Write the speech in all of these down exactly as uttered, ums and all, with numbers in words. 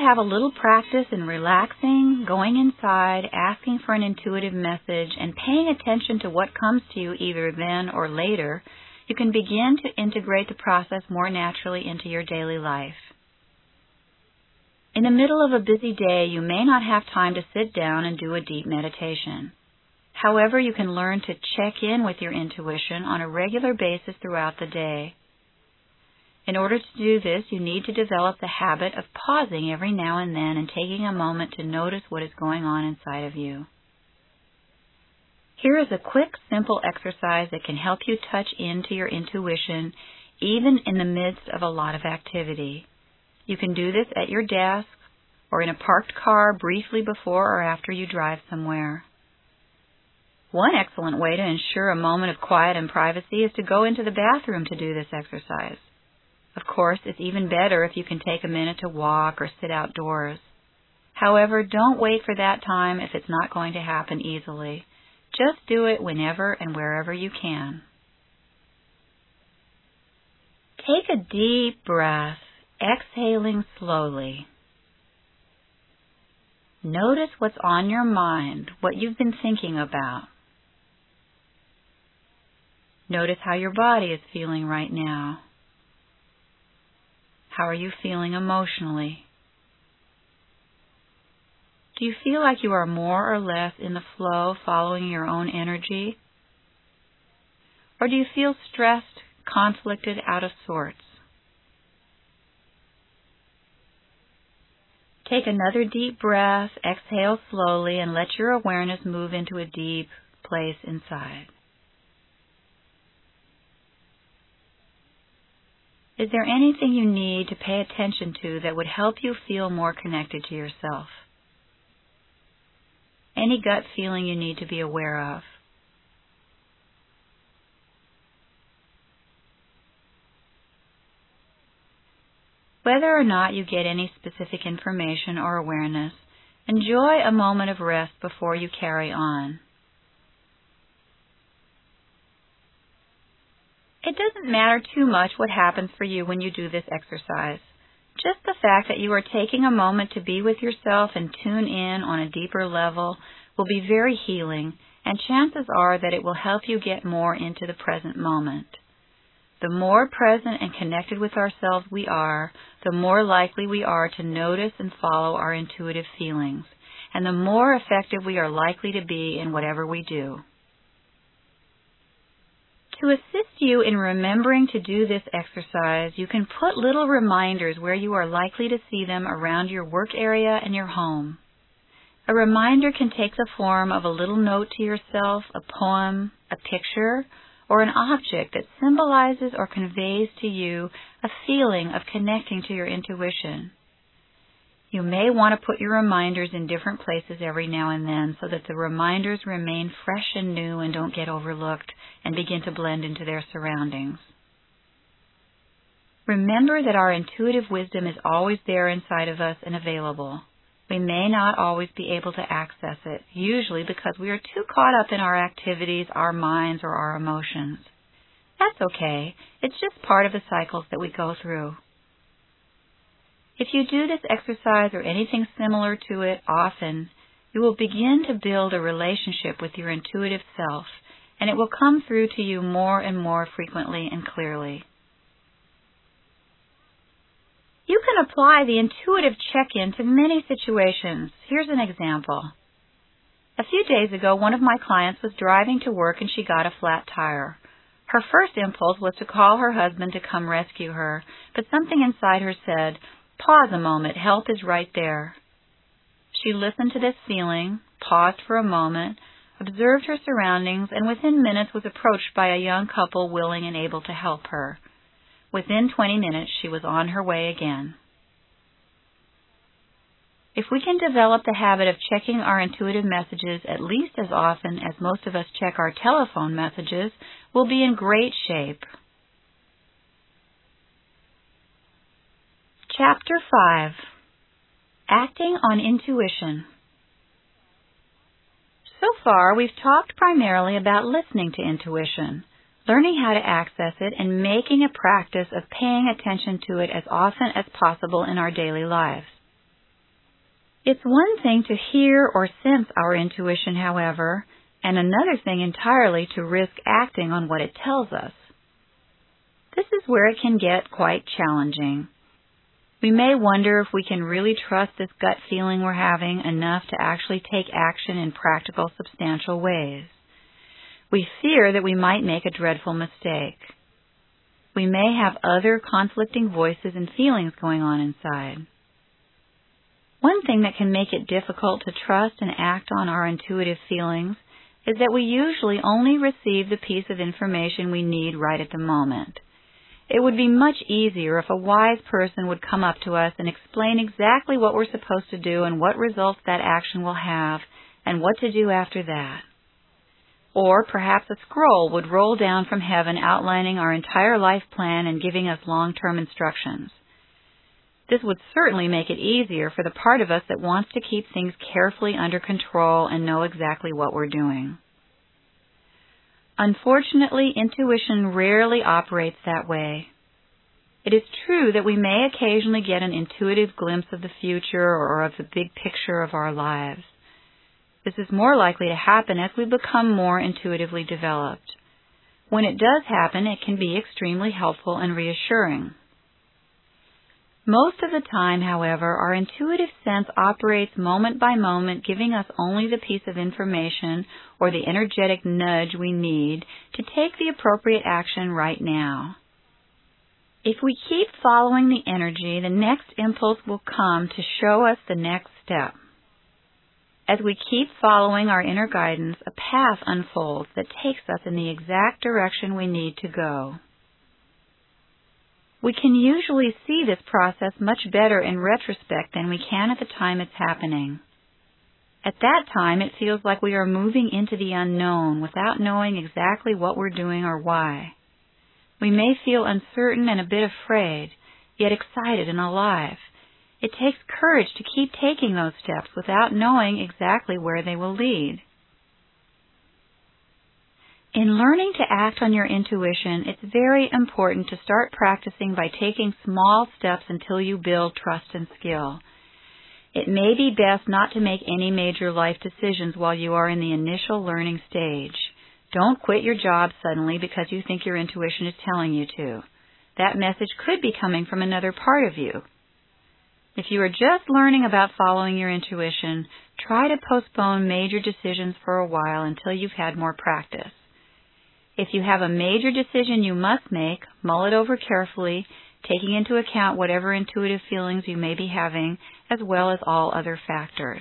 have a little practice in relaxing, going inside, asking for an intuitive message, and paying attention to what comes to you either then or later, you can begin to integrate the process more naturally into your daily life. In the middle of a busy day, you may not have time to sit down and do a deep meditation. However, you can learn to check in with your intuition on a regular basis throughout the day. In order to do this, you need to develop the habit of pausing every now and then and taking a moment to notice what is going on inside of you. Here is a quick, simple exercise that can help you touch into your intuition even in the midst of a lot of activity. You can do this at your desk or in a parked car briefly before or after you drive somewhere. One excellent way to ensure a moment of quiet and privacy is to go into the bathroom to do this exercise. Of course, it's even better if you can take a minute to walk or sit outdoors. However, don't wait for that time if it's not going to happen easily. Just do it whenever and wherever you can. Take a deep breath, exhaling slowly. Notice what's on your mind, what you've been thinking about. Notice how your body is feeling right now. How are you feeling emotionally? Do you feel like you are more or less in the flow, following your own energy? Or do you feel stressed, conflicted, out of sorts? Take another deep breath, exhale slowly, and let your awareness move into a deep place inside. Is there anything you need to pay attention to that would help you feel more connected to yourself? Any gut feeling you need to be aware of? Whether or not you get any specific information or awareness, enjoy a moment of rest before you carry on. It doesn't matter too much what happens for you when you do this exercise. Just the fact that you are taking a moment to be with yourself and tune in on a deeper level will be very healing, and chances are that it will help you get more into the present moment. The more present and connected with ourselves we are, the more likely we are to notice and follow our intuitive feelings, and the more effective we are likely to be in whatever we do. To assist you in remembering to do this exercise, you can put little reminders where you are likely to see them around your work area and your home. A reminder can take the form of a little note to yourself, a poem, a picture, or an object that symbolizes or conveys to you a feeling of connecting to your intuition. You may want to put your reminders in different places every now and then so that the reminders remain fresh and new and don't get overlooked and begin to blend into their surroundings. Remember that our intuitive wisdom is always there inside of us and available. We may not always be able to access it, usually because we are too caught up in our activities, our minds, or our emotions. That's okay. It's just part of the cycles that we go through. If you do this exercise or anything similar to it often, you will begin to build a relationship with your intuitive self, and it will come through to you more and more frequently and clearly. You can apply the intuitive check-in to many situations. Here's an example. A few days ago, one of my clients was driving to work and she got a flat tire. Her first impulse was to call her husband to come rescue her, but something inside her said, "Pause a moment, help is right there." She listened to this feeling, paused for a moment, observed her surroundings, and within minutes was approached by a young couple willing and able to help her. Within twenty minutes, she was on her way again. If we can develop the habit of checking our intuitive messages at least as often as most of us check our telephone messages, we'll be in great shape. Chapter five. Acting on Intuition. So far, we've talked primarily about listening to intuition, learning how to access it, and making a practice of paying attention to it as often as possible in our daily lives. It's one thing to hear or sense our intuition, however, and another thing entirely to risk acting on what it tells us. This is where it can get quite challenging. We may wonder if we can really trust this gut feeling we're having enough to actually take action in practical, substantial ways. We fear that we might make a dreadful mistake. We may have other conflicting voices and feelings going on inside. One thing that can make it difficult to trust and act on our intuitive feelings is that we usually only receive the piece of information we need right at the moment. It would be much easier if a wise person would come up to us and explain exactly what we're supposed to do and what results that action will have and what to do after that. Or perhaps a scroll would roll down from heaven outlining our entire life plan and giving us long-term instructions. This would certainly make it easier for the part of us that wants to keep things carefully under control and know exactly what we're doing. Unfortunately, intuition rarely operates that way. It is true that we may occasionally get an intuitive glimpse of the future or of the big picture of our lives. This is more likely to happen as we become more intuitively developed. When it does happen, it can be extremely helpful and reassuring. Most of the time, however, our intuitive sense operates moment by moment, giving us only the piece of information or the energetic nudge we need to take the appropriate action right now. If we keep following the energy, the next impulse will come to show us the next step. As we keep following our inner guidance, a path unfolds that takes us in the exact direction we need to go. We can usually see this process much better in retrospect than we can at the time it's happening. At that time, it feels like we are moving into the unknown without knowing exactly what we're doing or why. We may feel uncertain and a bit afraid, yet excited and alive. It takes courage to keep taking those steps without knowing exactly where they will lead. In learning to act on your intuition, it's very important to start practicing by taking small steps until you build trust and skill. It may be best not to make any major life decisions while you are in the initial learning stage. Don't quit your job suddenly because you think your intuition is telling you to. That message could be coming from another part of you. If you are just learning about following your intuition, try to postpone major decisions for a while until you've had more practice. If you have a major decision you must make, mull it over carefully, taking into account whatever intuitive feelings you may be having, as well as all other factors.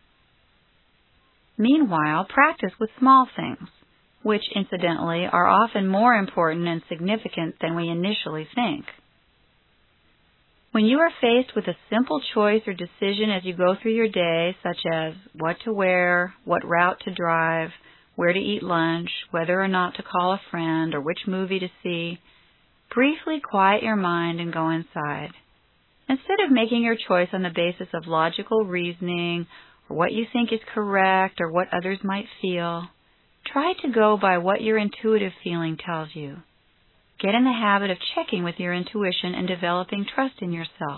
Meanwhile, practice with small things, which, incidentally, are often more important and significant than we initially think. When you are faced with a simple choice or decision as you go through your day, such as what to wear, what route to drive, where to eat lunch, whether or not to call a friend, or which movie to see, briefly quiet your mind and go inside. Instead of making your choice on the basis of logical reasoning, or what you think is correct, or what others might feel, try to go by what your intuitive feeling tells you. Get in the habit of checking with your intuition and developing trust in yourself.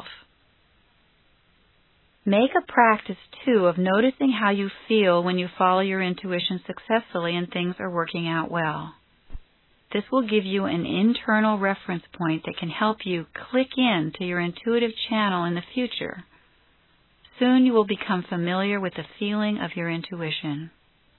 Make a practice, too, of noticing how you feel when you follow your intuition successfully and things are working out well. This will give you an internal reference point that can help you click in to your intuitive channel in the future. Soon you will become familiar with the feeling of your intuition.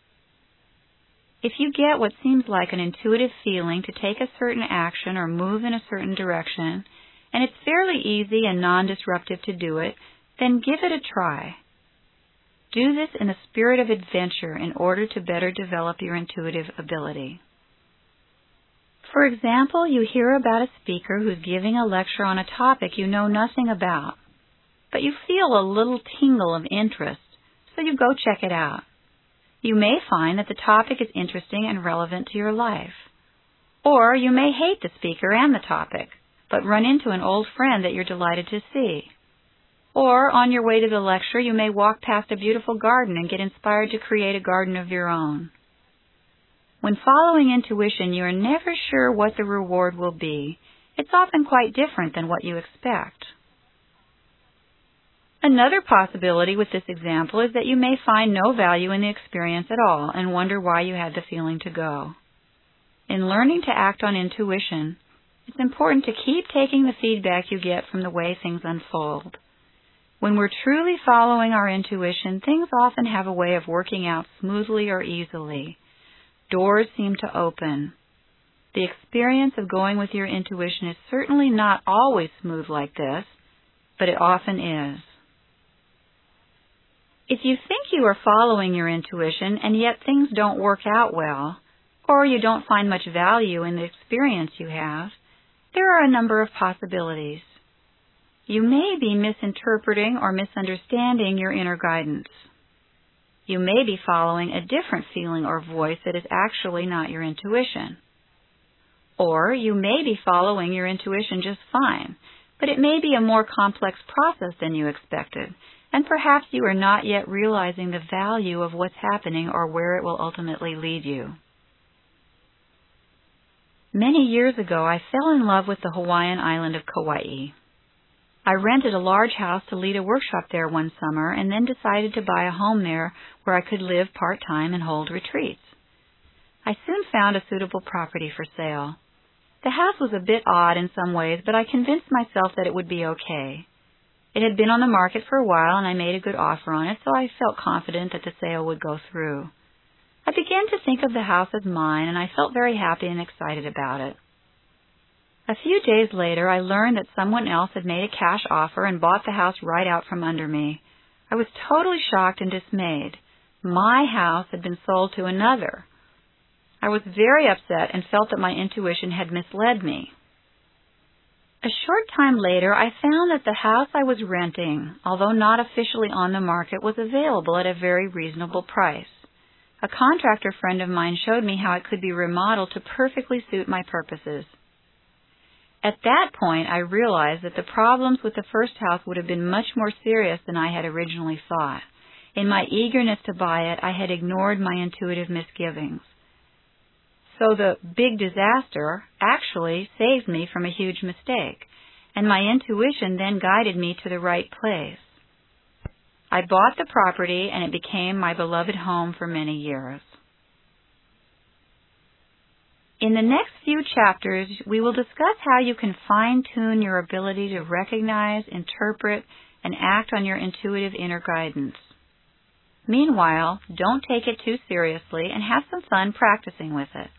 If you get what seems like an intuitive feeling to take a certain action or move in a certain direction, and it's fairly easy and non-disruptive to do it, then give it a try. Do this in a spirit of adventure in order to better develop your intuitive ability. For example, you hear about a speaker who's giving a lecture on a topic you know nothing about, but you feel a little tingle of interest, so you go check it out. You may find that the topic is interesting and relevant to your life. Or you may hate the speaker and the topic, but run into an old friend that you're delighted to see. Or on your way to the lecture, you may walk past a beautiful garden and get inspired to create a garden of your own. When following intuition, you are never sure what the reward will be. It's often quite different than what you expect. Another possibility with this example is that you may find no value in the experience at all and wonder why you had the feeling to go. In learning to act on intuition, it's important to keep taking the feedback you get from the way things unfold. When we're truly following our intuition, things often have a way of working out smoothly or easily. Doors seem to open. The experience of going with your intuition is certainly not always smooth like this, but it often is. If you think you are following your intuition and yet things don't work out well, or you don't find much value in the experience you have, there are a number of possibilities. You may be misinterpreting or misunderstanding your inner guidance. You may be following a different feeling or voice that is actually not your intuition. Or you may be following your intuition just fine, but it may be a more complex process than you expected, and perhaps you are not yet realizing the value of what's happening or where it will ultimately lead you. Many years ago, I fell in love with the Hawaiian island of Kauai. I rented a large house to lead a workshop there one summer and then decided to buy a home there where I could live part-time and hold retreats. I soon found a suitable property for sale. The house was a bit odd in some ways, but I convinced myself that it would be okay. It had been on the market for a while and I made a good offer on it, so I felt confident that the sale would go through. I began to think of the house as mine, and I felt very happy and excited about it. A few days later, I learned that someone else had made a cash offer and bought the house right out from under me. I was totally shocked and dismayed. My house had been sold to another. I was very upset and felt that my intuition had misled me. A short time later, I found that the house I was renting, although not officially on the market, was available at a very reasonable price. A contractor friend of mine showed me how it could be remodeled to perfectly suit my purposes. At that point, I realized that the problems with the first house would have been much more serious than I had originally thought. In my eagerness to buy it, I had ignored my intuitive misgivings. So the big disaster actually saved me from a huge mistake, and my intuition then guided me to the right place. I bought the property, and it became my beloved home for many years. In the next few chapters, we will discuss how you can fine-tune your ability to recognize, interpret, and act on your intuitive inner guidance. Meanwhile, don't take it too seriously and have some fun practicing with it.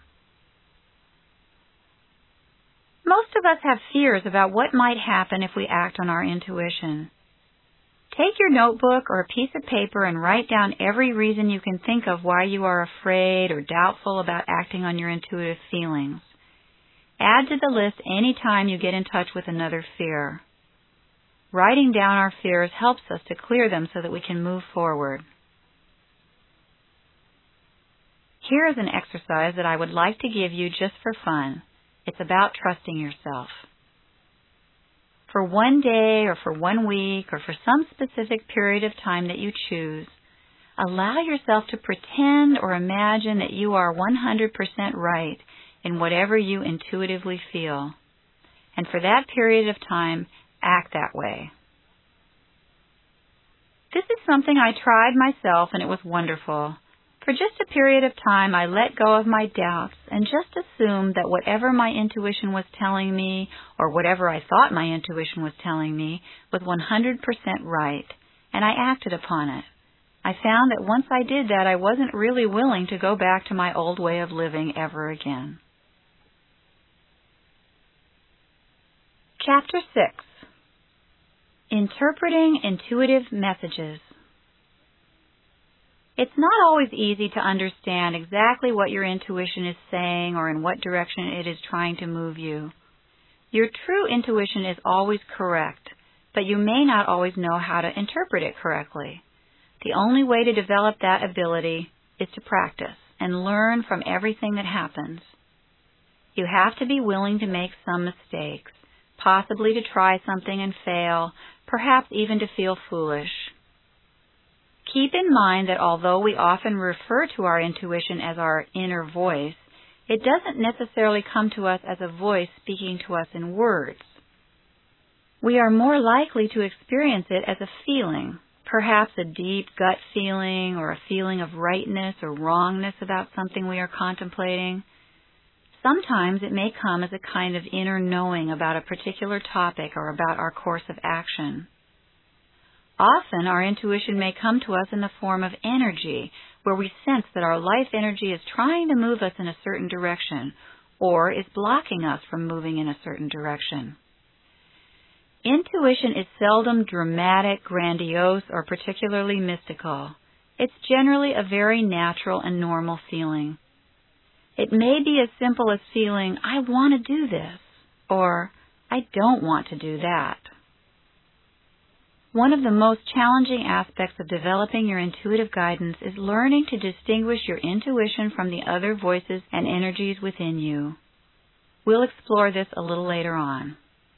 Most of us have fears about what might happen if we act on our intuition. Take your notebook or a piece of paper and write down every reason you can think of why you are afraid or doubtful about acting on your intuitive feelings. Add to the list any time you get in touch with another fear. Writing down our fears helps us to clear them so that we can move forward. Here is an exercise that I would like to give you just for fun. It's about trusting yourself. For one day or for one week or for some specific period of time that you choose, allow yourself to pretend or imagine that you are one hundred percent right in whatever you intuitively feel. And for that period of time, act that way. This is something I tried myself and it was wonderful. For just a period of time, I let go of my doubts and just assumed that whatever my intuition was telling me, or whatever I thought my intuition was telling me, was one hundred percent right, and I acted upon it. I found that once I did that, I wasn't really willing to go back to my old way of living ever again. Chapter six. Interpreting Intuitive Messages. It's not always easy to understand exactly what your intuition is saying or in what direction it is trying to move you. Your true intuition is always correct, but you may not always know how to interpret it correctly. The only way to develop that ability is to practice and learn from everything that happens. You have to be willing to make some mistakes, possibly to try something and fail, perhaps even to feel foolish. Keep in mind that although we often refer to our intuition as our inner voice, it doesn't necessarily come to us as a voice speaking to us in words. We are more likely to experience it as a feeling, perhaps a deep gut feeling or a feeling of rightness or wrongness about something we are contemplating. Sometimes it may come as a kind of inner knowing about a particular topic or about our course of action. Often our intuition may come to us in the form of energy, where we sense that our life energy is trying to move us in a certain direction or is blocking us from moving in a certain direction. Intuition is seldom dramatic, grandiose, or particularly mystical. It's generally a very natural and normal feeling. It may be as simple as feeling, I want to do this, or I don't want to do that. One of the most challenging aspects of developing your intuitive guidance is learning to distinguish your intuition from the other voices and energies within you. We'll explore this a little later on.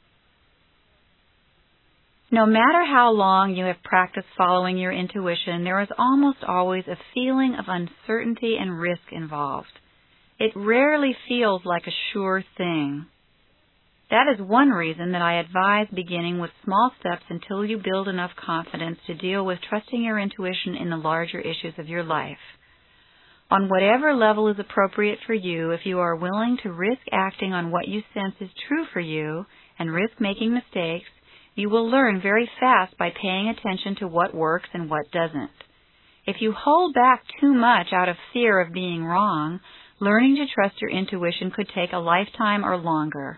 No matter how long you have practiced following your intuition, there is almost always a feeling of uncertainty and risk involved. It rarely feels like a sure thing. That is one reason that I advise beginning with small steps until you build enough confidence to deal with trusting your intuition in the larger issues of your life. On whatever level is appropriate for you, if you are willing to risk acting on what you sense is true for you and risk making mistakes, you will learn very fast by paying attention to what works and what doesn't. If you hold back too much out of fear of being wrong, learning to trust your intuition could take a lifetime or longer.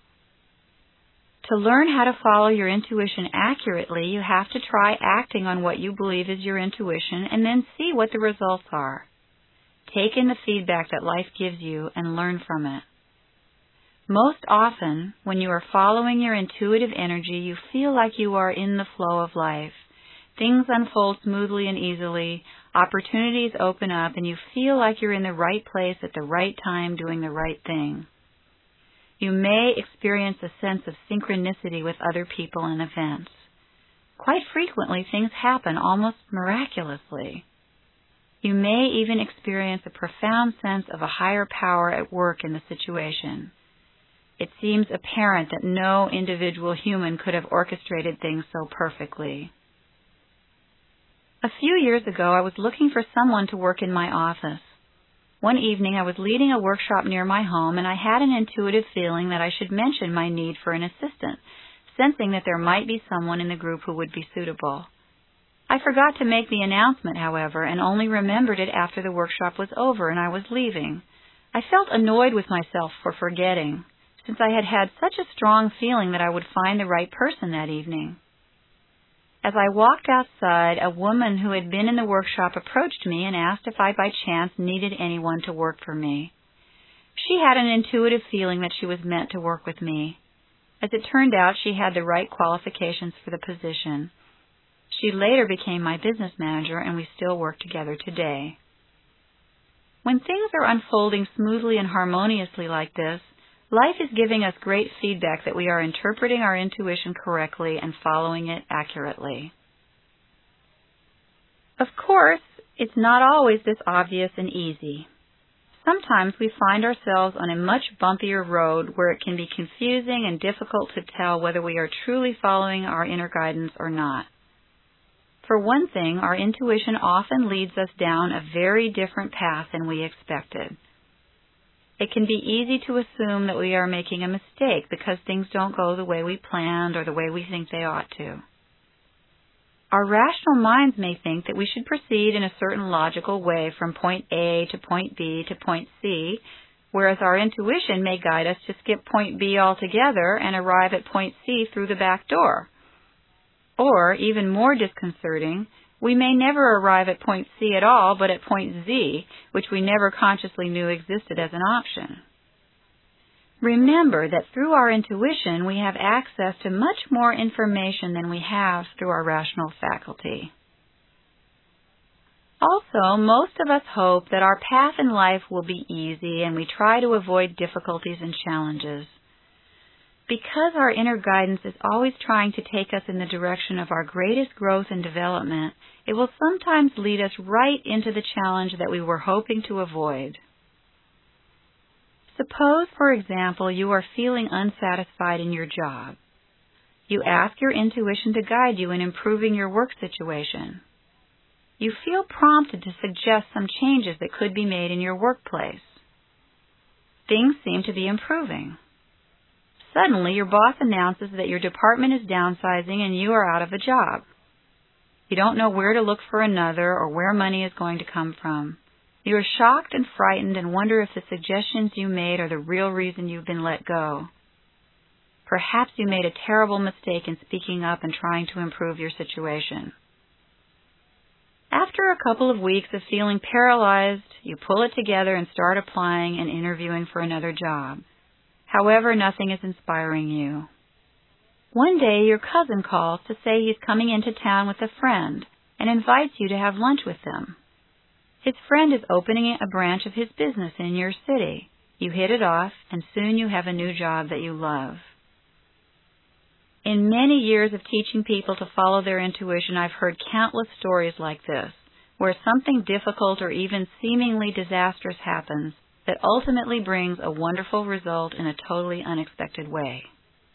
To learn how to follow your intuition accurately, you have to try acting on what you believe is your intuition and then see what the results are. Take in the feedback that life gives you and learn from it. Most often, when you are following your intuitive energy, you feel like you are in the flow of life. Things unfold smoothly and easily, opportunities open up, and you feel like you're in the right place at the right time doing the right thing. You may experience a sense of synchronicity with other people and events. Quite frequently, things happen almost miraculously. You may even experience a profound sense of a higher power at work in the situation. It seems apparent that no individual human could have orchestrated things so perfectly. A few years ago, I was looking for someone to work in my office. One evening, I was leading a workshop near my home, and I had an intuitive feeling that I should mention my need for an assistant, sensing that there might be someone in the group who would be suitable. I forgot to make the announcement, however, and only remembered it after the workshop was over and I was leaving. I felt annoyed with myself for forgetting, since I had had such a strong feeling that I would find the right person that evening. As I walked outside, a woman who had been in the workshop approached me and asked if I by chance needed anyone to work for me. She had an intuitive feeling that she was meant to work with me. As it turned out, she had the right qualifications for the position. She later became my business manager, and we still work together today. When things are unfolding smoothly and harmoniously like this, life is giving us great feedback that we are interpreting our intuition correctly and following it accurately. Of course, it's not always this obvious and easy. Sometimes we find ourselves on a much bumpier road where it can be confusing and difficult to tell whether we are truly following our inner guidance or not. For one thing, our intuition often leads us down a very different path than we expected. It can be easy to assume that we are making a mistake because things don't go the way we planned or the way we think they ought to. Our rational minds may think that we should proceed in a certain logical way from point A to point B to point C, whereas our intuition may guide us to skip point B altogether and arrive at point C through the back door. Or, even more disconcerting, we may never arrive at point C at all, but at point Z, which we never consciously knew existed as an option. Remember that through our intuition, we have access to much more information than we have through our rational faculty. Also, most of us hope that our path in life will be easy, and we try to avoid difficulties and challenges. Because our inner guidance is always trying to take us in the direction of our greatest growth and development, it will sometimes lead us right into the challenge that we were hoping to avoid. Suppose, for example, you are feeling unsatisfied in your job. You ask your intuition to guide you in improving your work situation. You feel prompted to suggest some changes that could be made in your workplace. Things seem to be improving. Suddenly, your boss announces that your department is downsizing and you are out of a job. You don't know where to look for another or where money is going to come from. You are shocked and frightened and wonder if the suggestions you made are the real reason you've been let go. Perhaps you made a terrible mistake in speaking up and trying to improve your situation. After a couple of weeks of feeling paralyzed, you pull it together and start applying and interviewing for another job. However, nothing is inspiring you. One day, your cousin calls to say he's coming into town with a friend and invites you to have lunch with them. His friend is opening a branch of his business in your city. You hit it off, and soon you have a new job that you love. In many years of teaching people to follow their intuition, I've heard countless stories like this, where something difficult or even seemingly disastrous happens that ultimately brings a wonderful result in a totally unexpected way.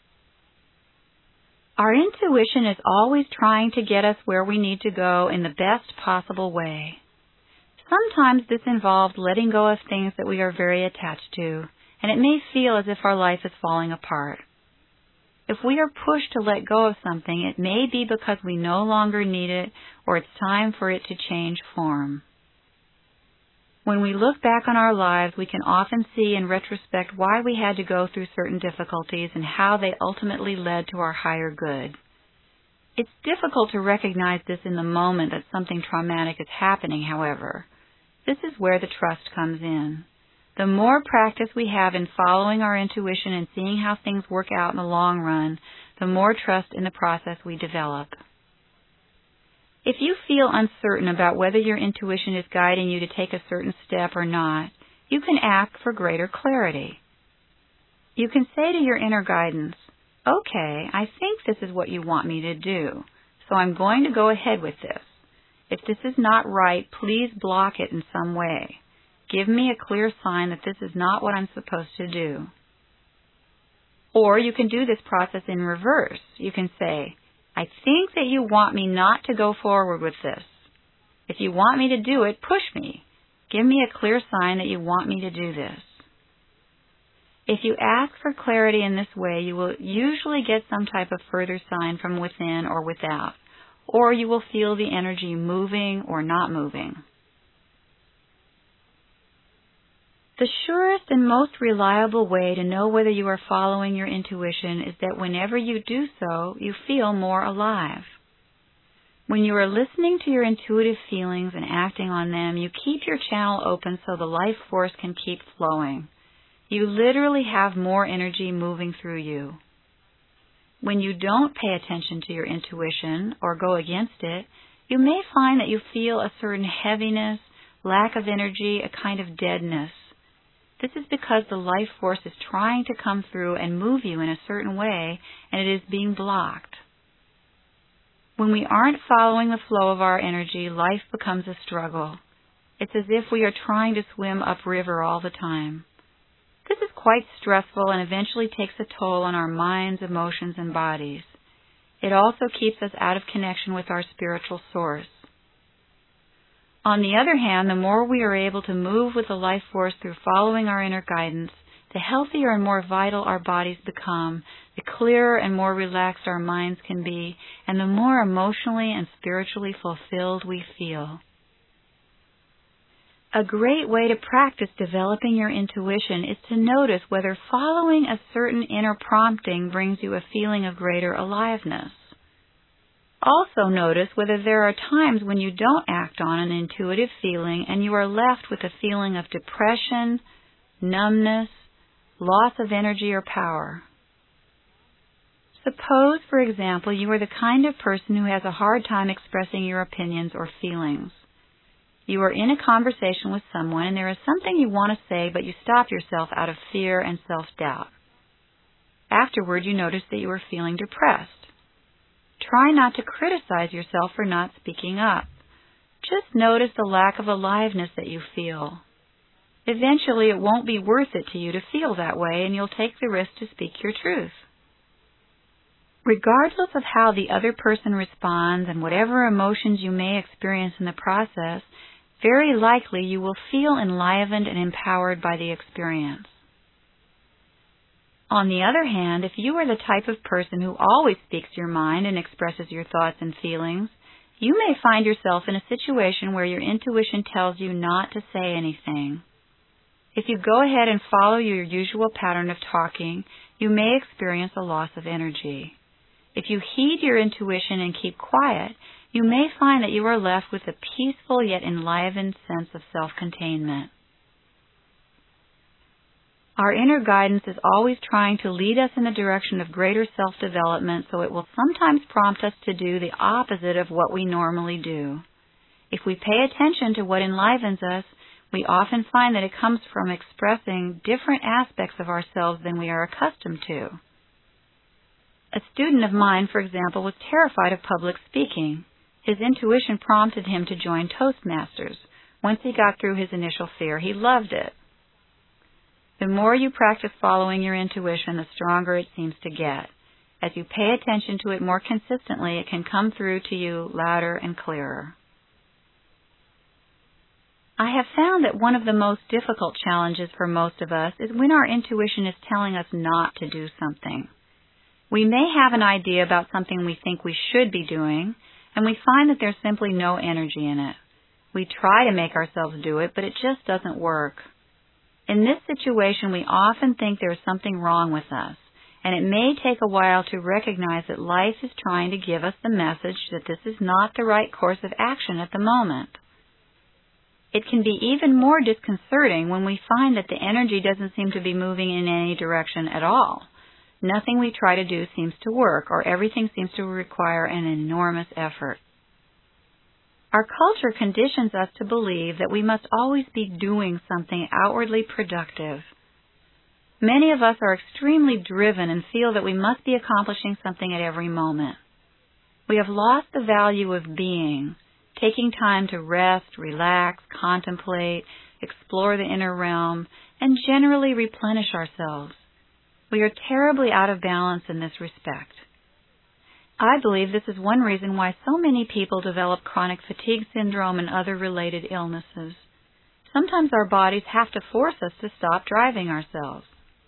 Our intuition is always trying to get us where we need to go in the best possible way. Sometimes this involves letting go of things that we are very attached to, and it may feel as if our life is falling apart. If we are pushed to let go of something, it may be because we no longer need it or it's time for it to change form. When we look back on our lives, we can often see in retrospect why we had to go through certain difficulties and how they ultimately led to our higher good. It's difficult to recognize this in the moment that something traumatic is happening, however. This is where the trust comes in. The more practice we have in following our intuition and seeing how things work out in the long run, the more trust in the process we develop. If you feel uncertain about whether your intuition is guiding you to take a certain step or not, you can ask for greater clarity. You can say to your inner guidance, "Okay, I think this is what you want me to do, so I'm going to go ahead with this. If this is not right, please block it in some way. Give me a clear sign that this is not what I'm supposed to do." Or you can do this process in reverse. You can say, "I think that you want me not to go forward with this. If you want me to do it, push me. Give me a clear sign that you want me to do this." If you ask for clarity in this way, you will usually get some type of further sign from within or without, or you will feel the energy moving or not moving. The surest and most reliable way to know whether you are following your intuition is that whenever you do so, you feel more alive. When you are listening to your intuitive feelings and acting on them, you keep your channel open so the life force can keep flowing. You literally have more energy moving through you. When you don't pay attention to your intuition or go against it, you may find that you feel a certain heaviness, lack of energy, a kind of deadness. This is because the life force is trying to come through and move you in a certain way, and it is being blocked. When we aren't following the flow of our energy, life becomes a struggle. It's as if we are trying to swim upriver all the time. This is quite stressful and eventually takes a toll on our minds, emotions, and bodies. It also keeps us out of connection with our spiritual source. On the other hand, the more we are able to move with the life force through following our inner guidance, the healthier and more vital our bodies become, the clearer and more relaxed our minds can be, and the more emotionally and spiritually fulfilled we feel. A great way to practice developing your intuition is to notice whether following a certain inner prompting brings you a feeling of greater aliveness. Also notice whether there are times when you don't act on an intuitive feeling and you are left with a feeling of depression, numbness, loss of energy or power. Suppose, for example, you are the kind of person who has a hard time expressing your opinions or feelings. You are in a conversation with someone and there is something you want to say, but you stop yourself out of fear and self-doubt. Afterward, you notice that you are feeling depressed. Try not to criticize yourself for not speaking up. Just notice the lack of aliveness that you feel. Eventually, it won't be worth it to you to feel that way, and you'll take the risk to speak your truth. Regardless of how the other person responds and whatever emotions you may experience in the process, very likely you will feel enlivened and empowered by the experience. On the other hand, if you are the type of person who always speaks your mind and expresses your thoughts and feelings, you may find yourself in a situation where your intuition tells you not to say anything. If you go ahead and follow your usual pattern of talking, you may experience a loss of energy. If you heed your intuition and keep quiet, you may find that you are left with a peaceful yet enlivened sense of self-containment. Our inner guidance is always trying to lead us in the direction of greater self-development, so it will sometimes prompt us to do the opposite of what we normally do. If we pay attention to what enlivens us, we often find that it comes from expressing different aspects of ourselves than we are accustomed to. A student of mine, for example, was terrified of public speaking. His intuition prompted him to join Toastmasters. Once he got through his initial fear, he loved it. The more you practice following your intuition, the stronger it seems to get. As you pay attention to it more consistently, it can come through to you louder and clearer. I have found that one of the most difficult challenges for most of us is when our intuition is telling us not to do something. We may have an idea about something we think we should be doing, and we find that there's simply no energy in it. We try to make ourselves do it, but it just doesn't work. In this situation, we often think there is something wrong with us, and it may take a while to recognize that life is trying to give us the message that this is not the right course of action at the moment. It can be even more disconcerting when we find that the energy doesn't seem to be moving in any direction at all. Nothing we try to do seems to work, or everything seems to require an enormous effort. Our culture conditions us to believe that we must always be doing something outwardly productive. Many of us are extremely driven and feel that we must be accomplishing something at every moment. We have lost the value of being, taking time to rest, relax, contemplate, explore the inner realm, and generally replenish ourselves. We are terribly out of balance in this respect. I believe this is one reason why so many people develop chronic fatigue syndrome and other related illnesses. Sometimes our bodies have to force us to stop driving ourselves.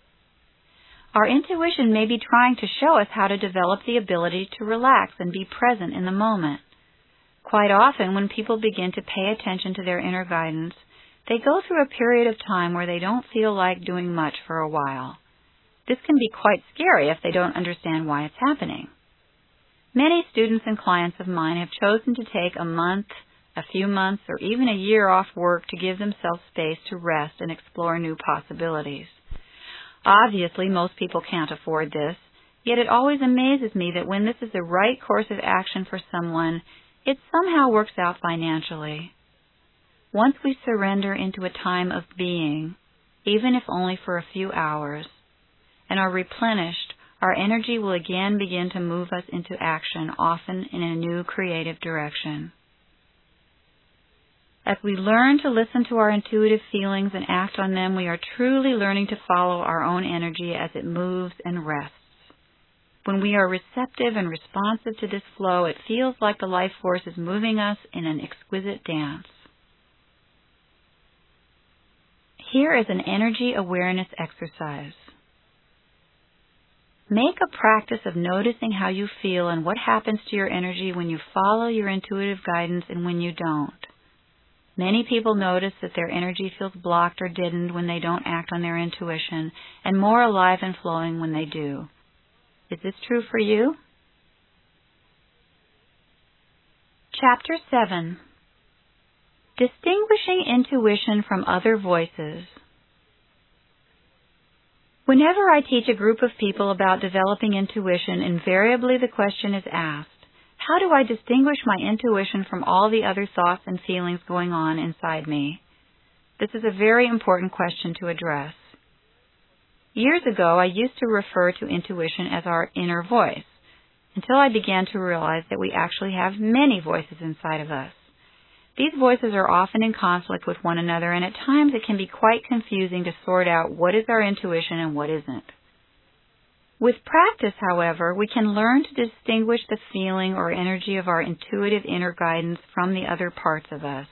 Our intuition may be trying to show us how to develop the ability to relax and be present in the moment. Quite often, when people begin to pay attention to their inner guidance, they go through a period of time where they don't feel like doing much for a while. This can be quite scary if they don't understand why it's happening. Many students and clients of mine have chosen to take a month, a few months, or even a year off work to give themselves space to rest and explore new possibilities. Obviously, most people can't afford this, yet it always amazes me that when this is the right course of action for someone, it somehow works out financially. Once we surrender into a time of being, even if only for a few hours, and are replenished, our energy will again begin to move us into action, often in a new creative direction. As we learn to listen to our intuitive feelings and act on them, we are truly learning to follow our own energy as it moves and rests. When we are receptive and responsive to this flow, it feels like the life force is moving us in an exquisite dance. Here is an energy awareness exercise. Make a practice of noticing how you feel and what happens to your energy when you follow your intuitive guidance and when you don't. Many people notice that their energy feels blocked or deadened when they don't act on their intuition, and more alive and flowing when they do. Is this true for you? Chapter seven. Distinguishing Intuition from Other Voices. Whenever I teach a group of people about developing intuition, invariably the question is asked, how do I distinguish my intuition from all the other thoughts and feelings going on inside me? This is a very important question to address. Years ago, I used to refer to intuition as our inner voice, until I began to realize that we actually have many voices inside of us. These voices are often in conflict with one another, and at times it can be quite confusing to sort out what is our intuition and what isn't. With practice, however, we can learn to distinguish the feeling or energy of our intuitive inner guidance from the other parts of us.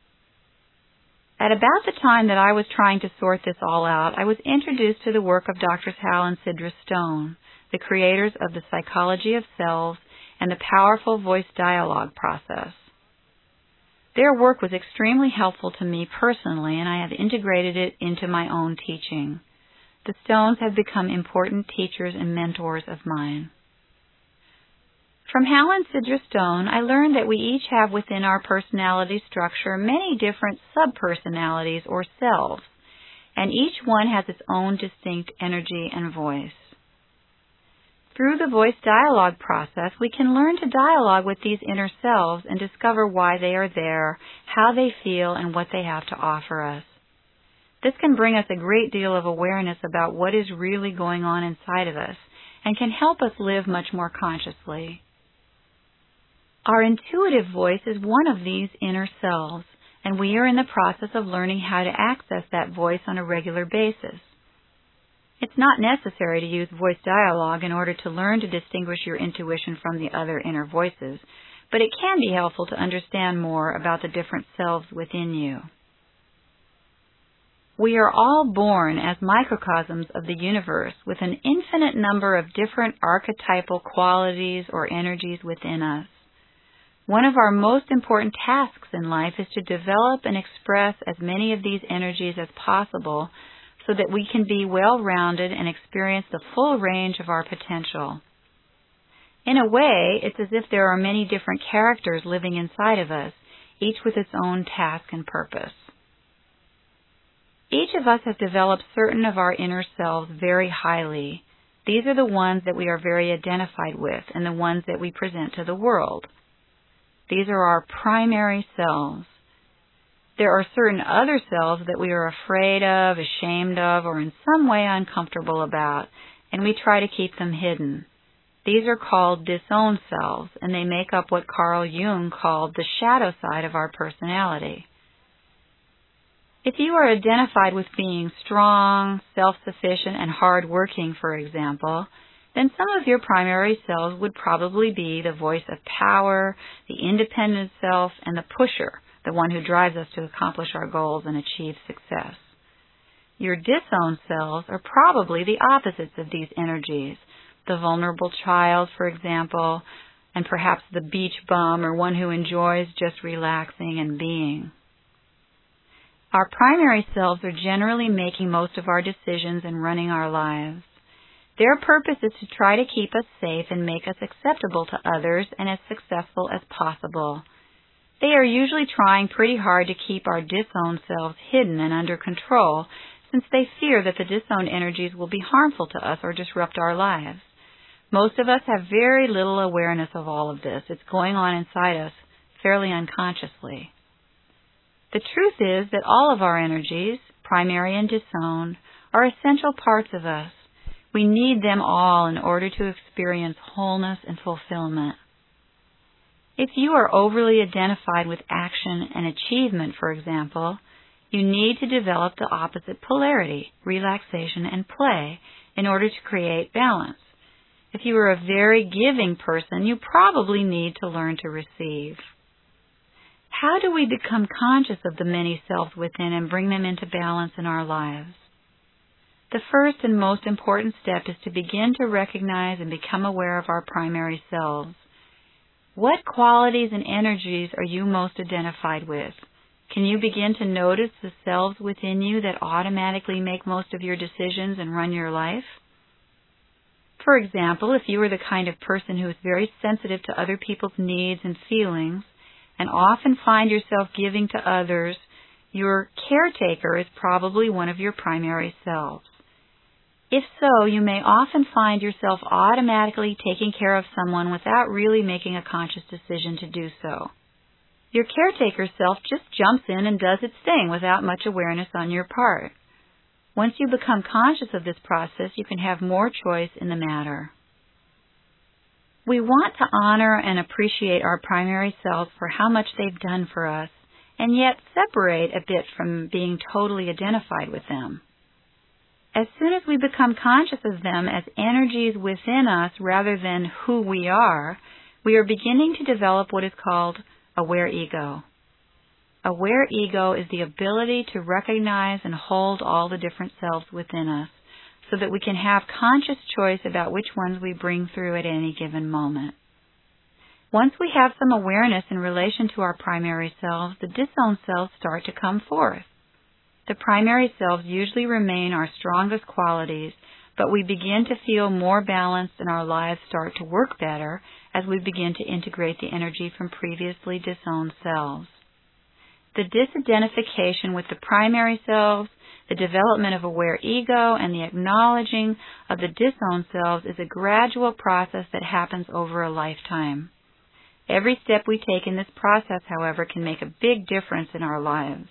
At about the time that I was trying to sort this all out, I was introduced to the work of Doctors Hal and Sidra Stone, the creators of the Psychology of Selves and the powerful voice dialogue process. Their work was extremely helpful to me personally, and I have integrated it into my own teaching. The Stones have become important teachers and mentors of mine. From Hal and Sidra Stone, I learned that we each have within our personality structure many different subpersonalities or selves, and each one has its own distinct energy and voice. Through the voice dialogue process, we can learn to dialogue with these inner selves and discover why they are there, how they feel, and what they have to offer us. This can bring us a great deal of awareness about what is really going on inside of us and can help us live much more consciously. Our intuitive voice is one of these inner selves, and we are in the process of learning how to access that voice on a regular basis. It's not necessary to use voice dialogue in order to learn to distinguish your intuition from the other inner voices, but it can be helpful to understand more about the different selves within you. We are all born as microcosms of the universe with an infinite number of different archetypal qualities or energies within us. One of our most important tasks in life is to develop and express as many of these energies as possible so that we can be well-rounded and experience the full range of our potential. In a way, it's as if there are many different characters living inside of us, each with its own task and purpose. Each of us has developed certain of our inner selves very highly. These are the ones that we are very identified with and the ones that we present to the world. These are our primary selves. There are certain other selves that we are afraid of, ashamed of, or in some way uncomfortable about, and we try to keep them hidden. These are called disowned selves, and they make up what Carl Jung called the shadow side of our personality. If you are identified with being strong, self-sufficient, and hard-working, for example, then some of your primary selves would probably be the voice of power, the independent self, and the pusher, the one who drives us to accomplish our goals and achieve success. Your disowned selves are probably the opposites of these energies, the vulnerable child, for example, and perhaps the beach bum or one who enjoys just relaxing and being. Our primary selves are generally making most of our decisions and running our lives. Their purpose is to try to keep us safe and make us acceptable to others and as successful as possible. They are usually trying pretty hard to keep our disowned selves hidden and under control, since they fear that the disowned energies will be harmful to us or disrupt our lives. Most of us have very little awareness of all of this. It's going on inside us fairly unconsciously. The truth is that all of our energies, primary and disowned, are essential parts of us. We need them all in order to experience wholeness and fulfillment. If you are overly identified with action and achievement, for example, you need to develop the opposite polarity, relaxation and play, in order to create balance. If you are a very giving person, you probably need to learn to receive. How do we become conscious of the many selves within and bring them into balance in our lives? The first and most important step is to begin to recognize and become aware of our primary selves. What qualities and energies are you most identified with? Can you begin to notice the selves within you that automatically make most of your decisions and run your life? For example, if you are the kind of person who is very sensitive to other people's needs and feelings and often find yourself giving to others, your caretaker is probably one of your primary selves. If so, you may often find yourself automatically taking care of someone without really making a conscious decision to do so. Your caretaker self just jumps in and does its thing without much awareness on your part. Once you become conscious of this process, you can have more choice in the matter. We want to honor and appreciate our primary selves for how much they've done for us, and yet separate a bit from being totally identified with them. As soon as we become conscious of them as energies within us rather than who we are, we are beginning to develop what is called aware ego. Aware ego is the ability to recognize and hold all the different selves within us so that we can have conscious choice about which ones we bring through at any given moment. Once we have some awareness in relation to our primary selves, the disowned selves start to come forth. The primary selves usually remain our strongest qualities, but we begin to feel more balanced and our lives start to work better as we begin to integrate the energy from previously disowned selves. The disidentification with the primary selves, the development of aware ego, and the acknowledging of the disowned selves is a gradual process that happens over a lifetime. Every step we take in this process, however, can make a big difference in our lives.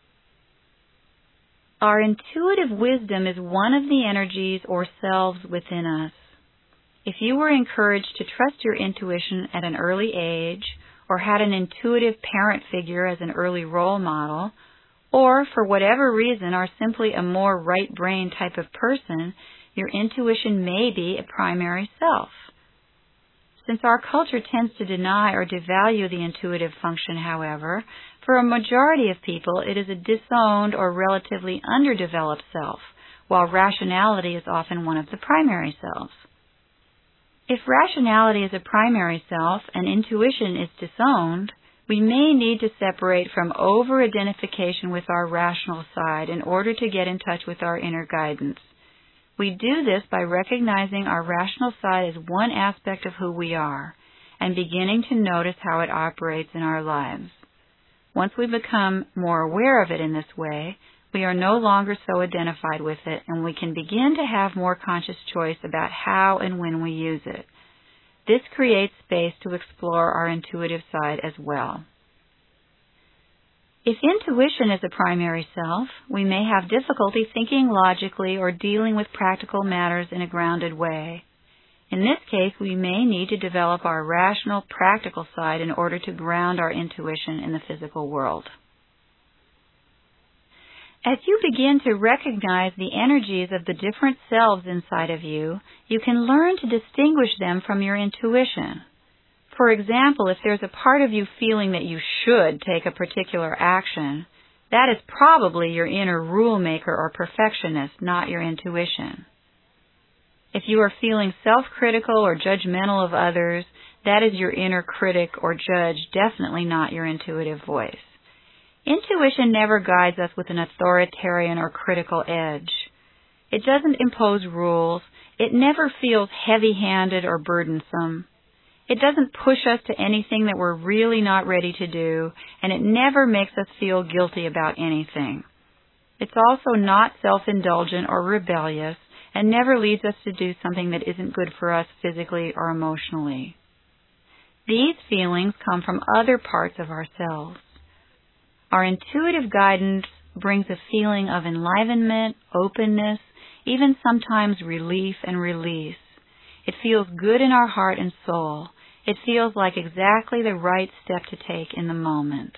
Our intuitive wisdom is one of the energies or selves within us. If you were encouraged to trust your intuition at an early age, or had an intuitive parent figure as an early role model, or for whatever reason are simply a more right brain type of person, your intuition may be a primary self. Since our culture tends to deny or devalue the intuitive function, however, for a majority of people it is a disowned or relatively underdeveloped self, while rationality is often one of the primary selves. If rationality is a primary self and intuition is disowned, we may need to separate from over-identification with our rational side in order to get in touch with our inner guidance. We do this by recognizing our rational side as one aspect of who we are and beginning to notice how it operates in our lives. Once we become more aware of it in this way, we are no longer so identified with it and we can begin to have more conscious choice about how and when we use it. This creates space to explore our intuitive side as well. If intuition is a primary self, we may have difficulty thinking logically or dealing with practical matters in a grounded way. In this case, we may need to develop our rational, practical side in order to ground our intuition in the physical world. As you begin to recognize the energies of the different selves inside of you, you can learn to distinguish them from your intuition. For example, if there's a part of you feeling that you should take a particular action, that is probably your inner rule maker or perfectionist, not your intuition. If you are feeling self-critical or judgmental of others, that is your inner critic or judge, definitely not your intuitive voice. Intuition never guides us with an authoritarian or critical edge. It doesn't impose rules. It never feels heavy-handed or burdensome. It doesn't push us to anything that we're really not ready to do, and it never makes us feel guilty about anything. It's also not self-indulgent or rebellious, and never leads us to do something that isn't good for us physically or emotionally. These feelings come from other parts of ourselves. Our intuitive guidance brings a feeling of enlivenment, openness, even sometimes relief and release. It feels good in our heart and soul. It feels like exactly the right step to take in the moment.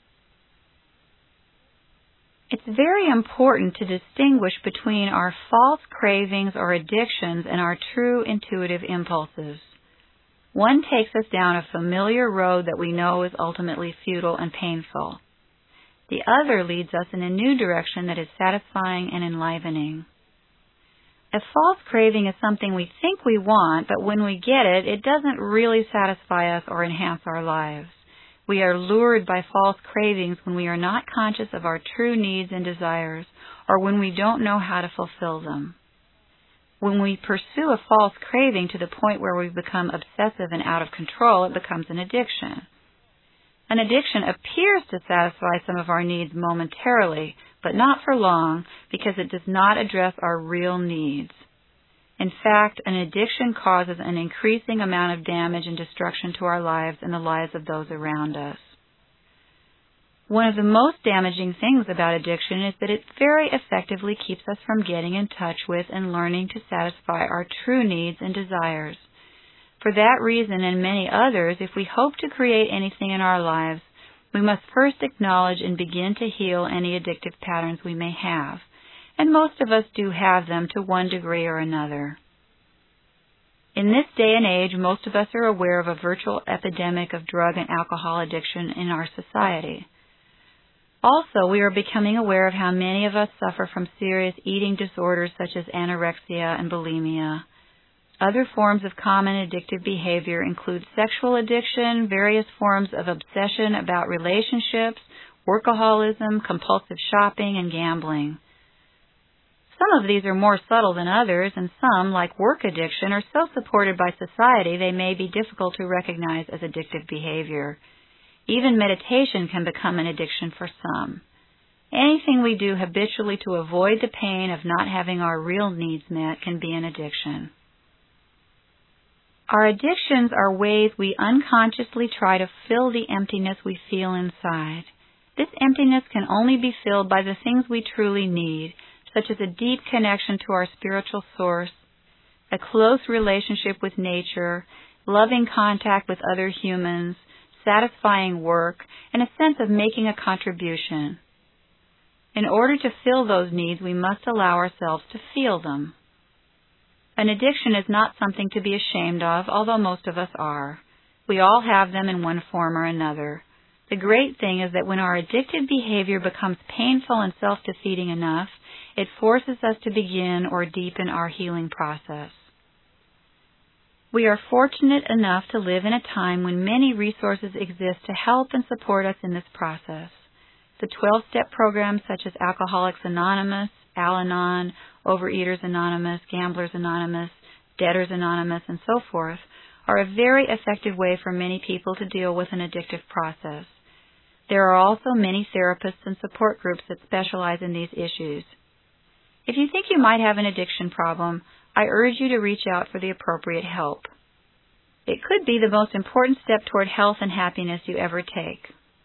It's very important to distinguish between our false cravings or addictions and our true intuitive impulses. One takes us down a familiar road that we know is ultimately futile and painful. The other leads us in a new direction that is satisfying and enlivening. A false craving is something we think we want, but when we get it, it doesn't really satisfy us or enhance our lives. We are lured by false cravings when we are not conscious of our true needs and desires, or when we don't know how to fulfill them. When we pursue a false craving to the point where we become obsessive and out of control, it becomes an addiction. An addiction appears to satisfy some of our needs momentarily, but not for long, because it does not address our real needs. In fact, an addiction causes an increasing amount of damage and destruction to our lives and the lives of those around us. One of the most damaging things about addiction is that it very effectively keeps us from getting in touch with and learning to satisfy our true needs and desires. For that reason and many others, if we hope to create anything in our lives, we must first acknowledge and begin to heal any addictive patterns we may have. and most of us do have them to one degree or another. In this day and age, most of us are aware of a virtual epidemic of drug and alcohol addiction in our society. Also, we are becoming aware of how many of us suffer from serious eating disorders such as anorexia and bulimia. Other forms of common addictive behavior include sexual addiction, various forms of obsession about relationships, workaholism, compulsive shopping, and gambling. Some of these are more subtle than others, and some, like work addiction, are so supported by society they may be difficult to recognize as addictive behavior. Even meditation can become an addiction for some. Anything we do habitually to avoid the pain of not having our real needs met can be an addiction. Our addictions are ways we unconsciously try to fill the emptiness we feel inside. This emptiness can only be filled by the things we truly need, such as a deep connection to our spiritual source, a close relationship with nature, loving contact with other humans, satisfying work, and a sense of making a contribution. In order to fill those needs, we must allow ourselves to feel them. An addiction is not something to be ashamed of, although most of us are. We all have them in one form or another. The great thing is that when our addictive behavior becomes painful and self-defeating enough, it forces us to begin or deepen our healing process. We are fortunate enough to live in a time when many resources exist to help and support us in this process. The twelve-step programs such as Alcoholics Anonymous, Al-Anon, Overeaters Anonymous, Gamblers Anonymous, Debtors Anonymous, and so forth are a very effective way for many people to deal with an addictive process. There are also many therapists and support groups that specialize in these issues. If you think you might have an addiction problem, I urge you to reach out for the appropriate help. It could be the most important step toward health and happiness you ever take.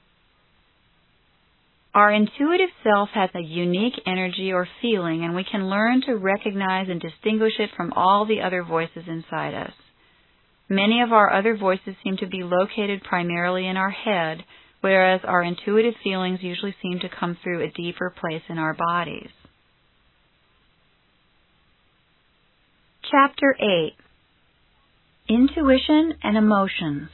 Our intuitive self has a unique energy or feeling, and we can learn to recognize and distinguish it from all the other voices inside us. Many of our other voices seem to be located primarily in our head, whereas our intuitive feelings usually seem to come through a deeper place in our bodies. Chapter eight. Intuition and Emotions.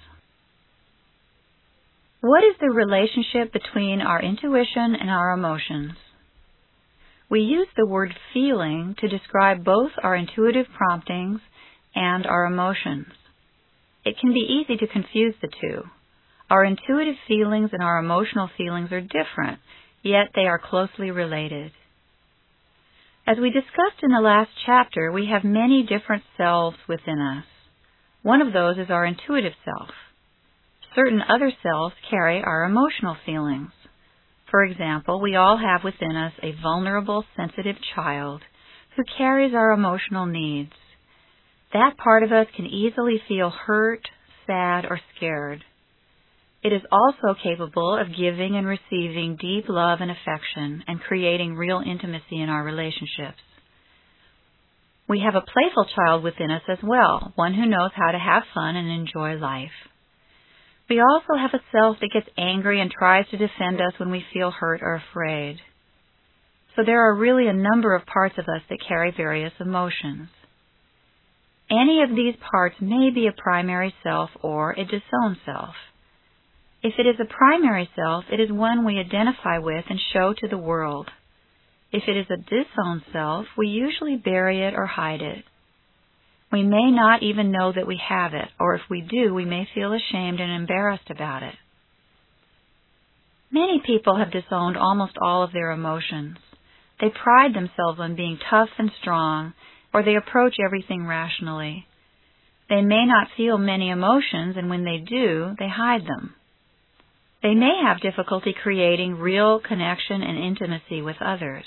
What is the relationship between our intuition and our emotions? We use the word feeling to describe both our intuitive promptings and our emotions. It can be easy to confuse the two. Our intuitive feelings and our emotional feelings are different, yet they are closely related. As we discussed in the last chapter, we have many different selves within us. One of those is our intuitive self. Certain other selves carry our emotional feelings. For example, we all have within us a vulnerable, sensitive child who carries our emotional needs. That part of us can easily feel hurt, sad, or scared. It is also capable of giving and receiving deep love and affection and creating real intimacy in our relationships. We have a playful child within us as well, one who knows how to have fun and enjoy life. We also have a self that gets angry and tries to defend us when we feel hurt or afraid. So there are really a number of parts of us that carry various emotions. Any of these parts may be a primary self or a disowned self. If it is a primary self, it is one we identify with and show to the world. If it is a disowned self, we usually bury it or hide it. We may not even know that we have it, or if we do, we may feel ashamed and embarrassed about it. Many people have disowned almost all of their emotions. They pride themselves on being tough and strong, or they approach everything rationally. They may not feel many emotions, and when they do, they hide them. They may have difficulty creating real connection and intimacy with others.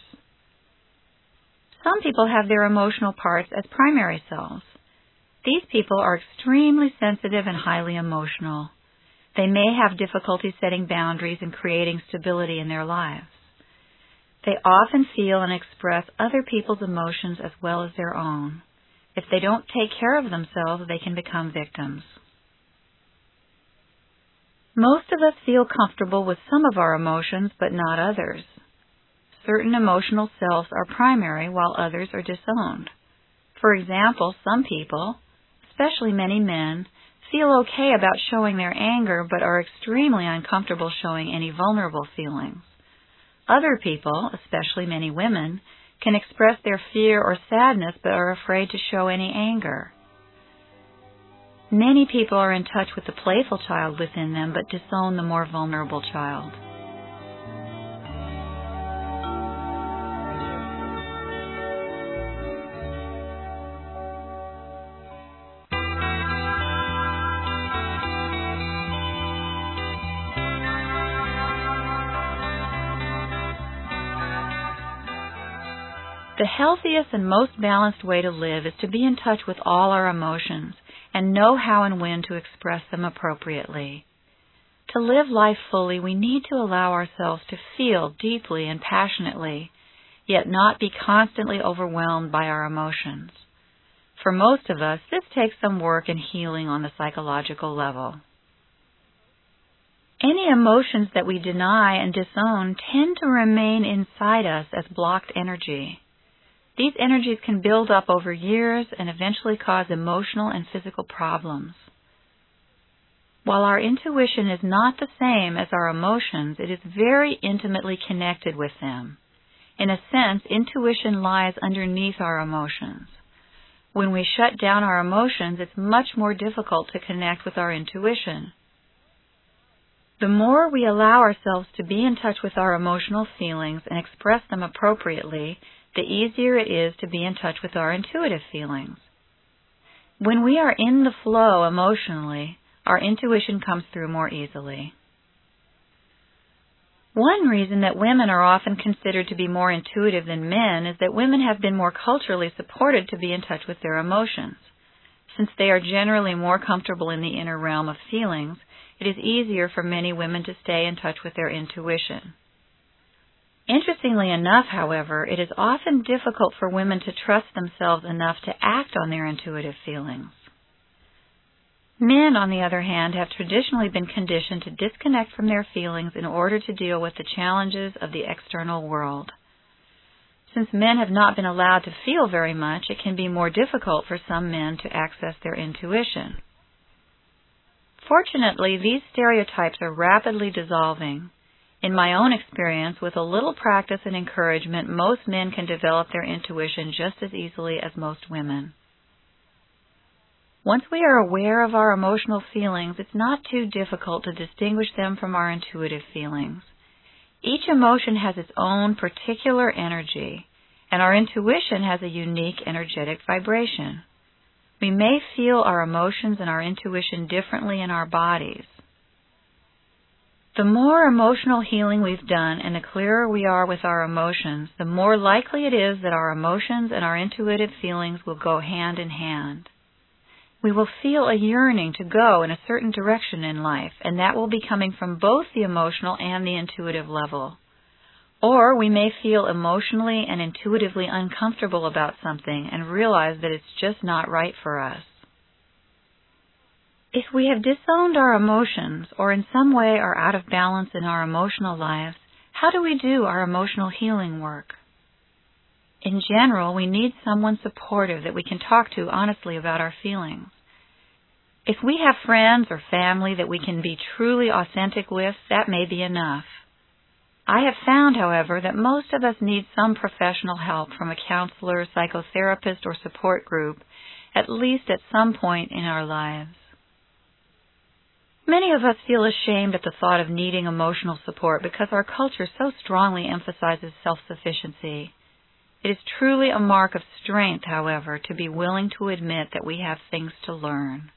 Some people have their emotional parts as primary selves. These people are extremely sensitive and highly emotional. They may have difficulty setting boundaries and creating stability in their lives. They often feel and express other people's emotions as well as their own. If they don't take care of themselves, they can become victims. Most of us feel comfortable with some of our emotions, but not others. certain emotional selves are primary while others are disowned. For example, some people, especially many men, feel okay about showing their anger but are extremely uncomfortable showing any vulnerable feelings. Other people, especially many women, can express their fear or sadness but are afraid to show any anger. Many people are in touch with the playful child within them but disown the more vulnerable child. The healthiest and most balanced way to live is to be in touch with all our emotions and know how and when to express them appropriately. To live life fully, we need to allow ourselves to feel deeply and passionately, yet not be constantly overwhelmed by our emotions. For most of us, this takes some work and healing on the psychological level. Any emotions that we deny and disown tend to remain inside us as blocked energy. These energies can build up over years and eventually cause emotional and physical problems. While our intuition is not the same as our emotions, it is very intimately connected with them. In a sense, intuition lies underneath our emotions. When we shut down our emotions, it's much more difficult to connect with our intuition. The more we allow ourselves to be in touch with our emotional feelings and express them appropriately, the easier it is to be in touch with our intuitive feelings. When we are in the flow emotionally, our intuition comes through more easily. One reason that women are often considered to be more intuitive than men is that women have been more culturally supported to be in touch with their emotions. Since they are generally more comfortable in the inner realm of feelings, it is easier for many women to stay in touch with their intuition. Interestingly enough, however, it is often difficult for women to trust themselves enough to act on their intuitive feelings. Men, on the other hand, have traditionally been conditioned to disconnect from their feelings in order to deal with the challenges of the external world. Since men have not been allowed to feel very much, it can be more difficult for some men to access their intuition. Fortunately, these stereotypes are rapidly dissolving. In my own experience, with a little practice and encouragement, most men can develop their intuition just as easily as most women. Once we are aware of our emotional feelings, it's not too difficult to distinguish them from our intuitive feelings. Each emotion has its own particular energy, and our intuition has a unique energetic vibration. We may feel our emotions and our intuition differently in our bodies. The more emotional healing we've done and the clearer we are with our emotions, the more likely it is that our emotions and our intuitive feelings will go hand in hand. We will feel a yearning to go in a certain direction in life, and that will be coming from both the emotional and the intuitive level. Or we may feel emotionally and intuitively uncomfortable about something and realize that it's just not right for us. If we have disowned our emotions or in some way are out of balance in our emotional lives, how do we do our emotional healing work? In general, we need someone supportive that we can talk to honestly about our feelings. If we have friends or family that we can be truly authentic with, that may be enough. I have found, however, that most of us need some professional help from a counselor, psychotherapist, or support group, at least at some point in our lives. Many of us feel ashamed at the thought of needing emotional support because our culture so strongly emphasizes self-sufficiency. It is truly a mark of strength, however, to be willing to admit that we have things to learn.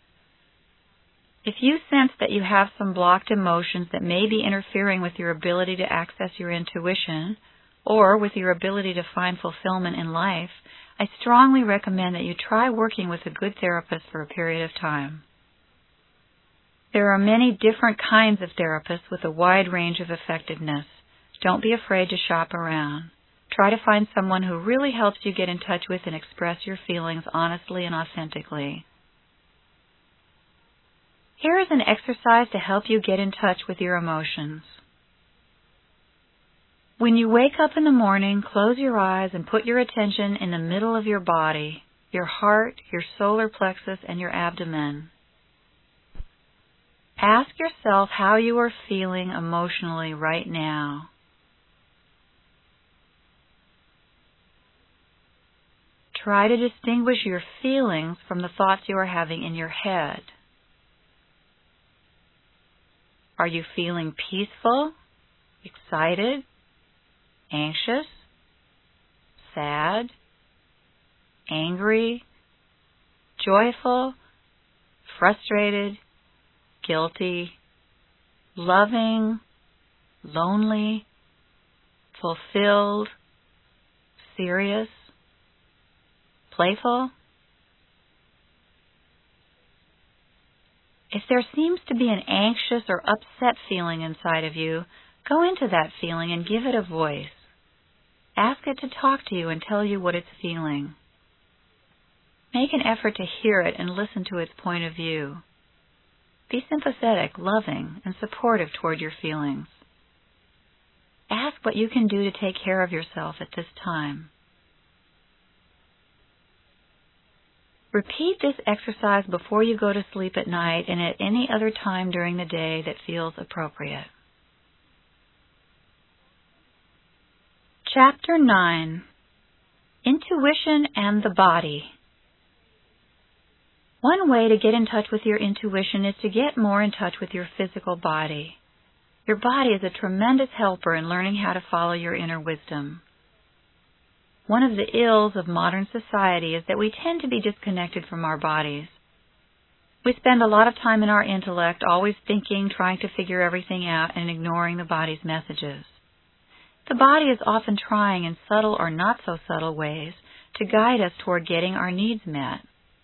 If you sense that you have some blocked emotions that may be interfering with your ability to access your intuition or with your ability to find fulfillment in life, I strongly recommend that you try working with a good therapist for a period of time. There are many different kinds of therapists with a wide range of effectiveness. Don't be afraid to shop around. Try to find someone who really helps you get in touch with and express your feelings honestly and authentically. Here is an exercise to help you get in touch with your emotions. When you wake up in the morning, close your eyes and put your attention in the middle of your body, your heart, your solar plexus, and your abdomen. Ask yourself how you are feeling emotionally right now. Try to distinguish your feelings from the thoughts you are having in your head. Are you feeling peaceful, excited, anxious, sad, angry, joyful, frustrated, guilty, loving, lonely, fulfilled, serious, playful? If there seems to be an anxious or upset feeling inside of you, go into that feeling and give it a voice. Ask it to talk to you and tell you what it's feeling. Make an effort to hear it and listen to its point of view. Be sympathetic, loving, and supportive toward your feelings. Ask what you can do to take care of yourself at this time. Repeat this exercise before you go to sleep at night and at any other time during the day that feels appropriate. Chapter nine. Intuition and the Body. One way to get in touch with your intuition is to get more in touch with your physical body. Your body is a tremendous helper in learning how to follow your inner wisdom. One of the ills of modern society is that we tend to be disconnected from our bodies. We spend a lot of time in our intellect, always thinking, trying to figure everything out, and ignoring the body's messages. The body is often trying in subtle or not so subtle ways to guide us toward getting our needs met.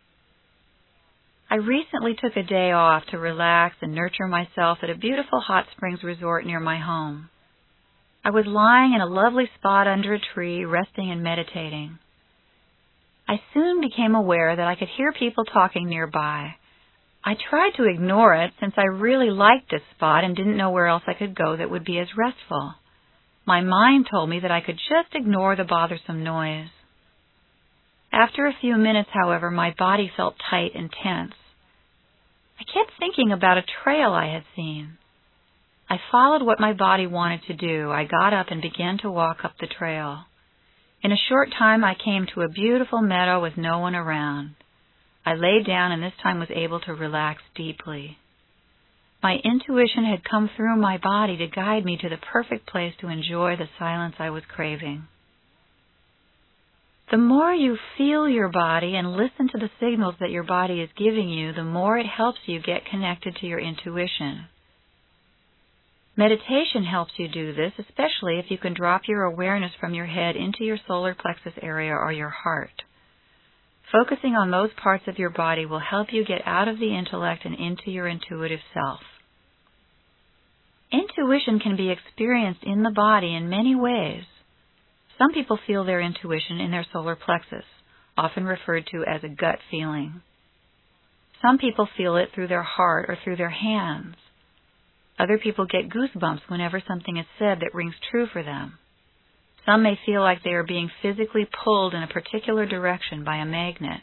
I recently took a day off to relax and nurture myself at a beautiful hot springs resort near my home. I was lying in a lovely spot under a tree, resting and meditating. I soon became aware that I could hear people talking nearby. I tried to ignore it since I really liked this spot and didn't know where else I could go that would be as restful. My mind told me that I could just ignore the bothersome noise. After a few minutes, however, my body felt tight and tense. I kept thinking about a trail I had seen. I followed what my body wanted to do. I got up and began to walk up the trail. In a short time, I came to a beautiful meadow with no one around. I lay down and this time was able to relax deeply. My intuition had come through my body to guide me to the perfect place to enjoy the silence I was craving. The more you feel your body and listen to the signals that your body is giving you, the more it helps you get connected to your intuition. Meditation helps you do this, especially if you can drop your awareness from your head into your solar plexus area or your heart. Focusing on those parts of your body will help you get out of the intellect and into your intuitive self. Intuition can be experienced in the body in many ways. Some people feel their intuition in their solar plexus, often referred to as a gut feeling. Some people feel it through their heart or through their hands. Other people get goosebumps whenever something is said that rings true for them. Some may feel like they are being physically pulled in a particular direction by a magnet.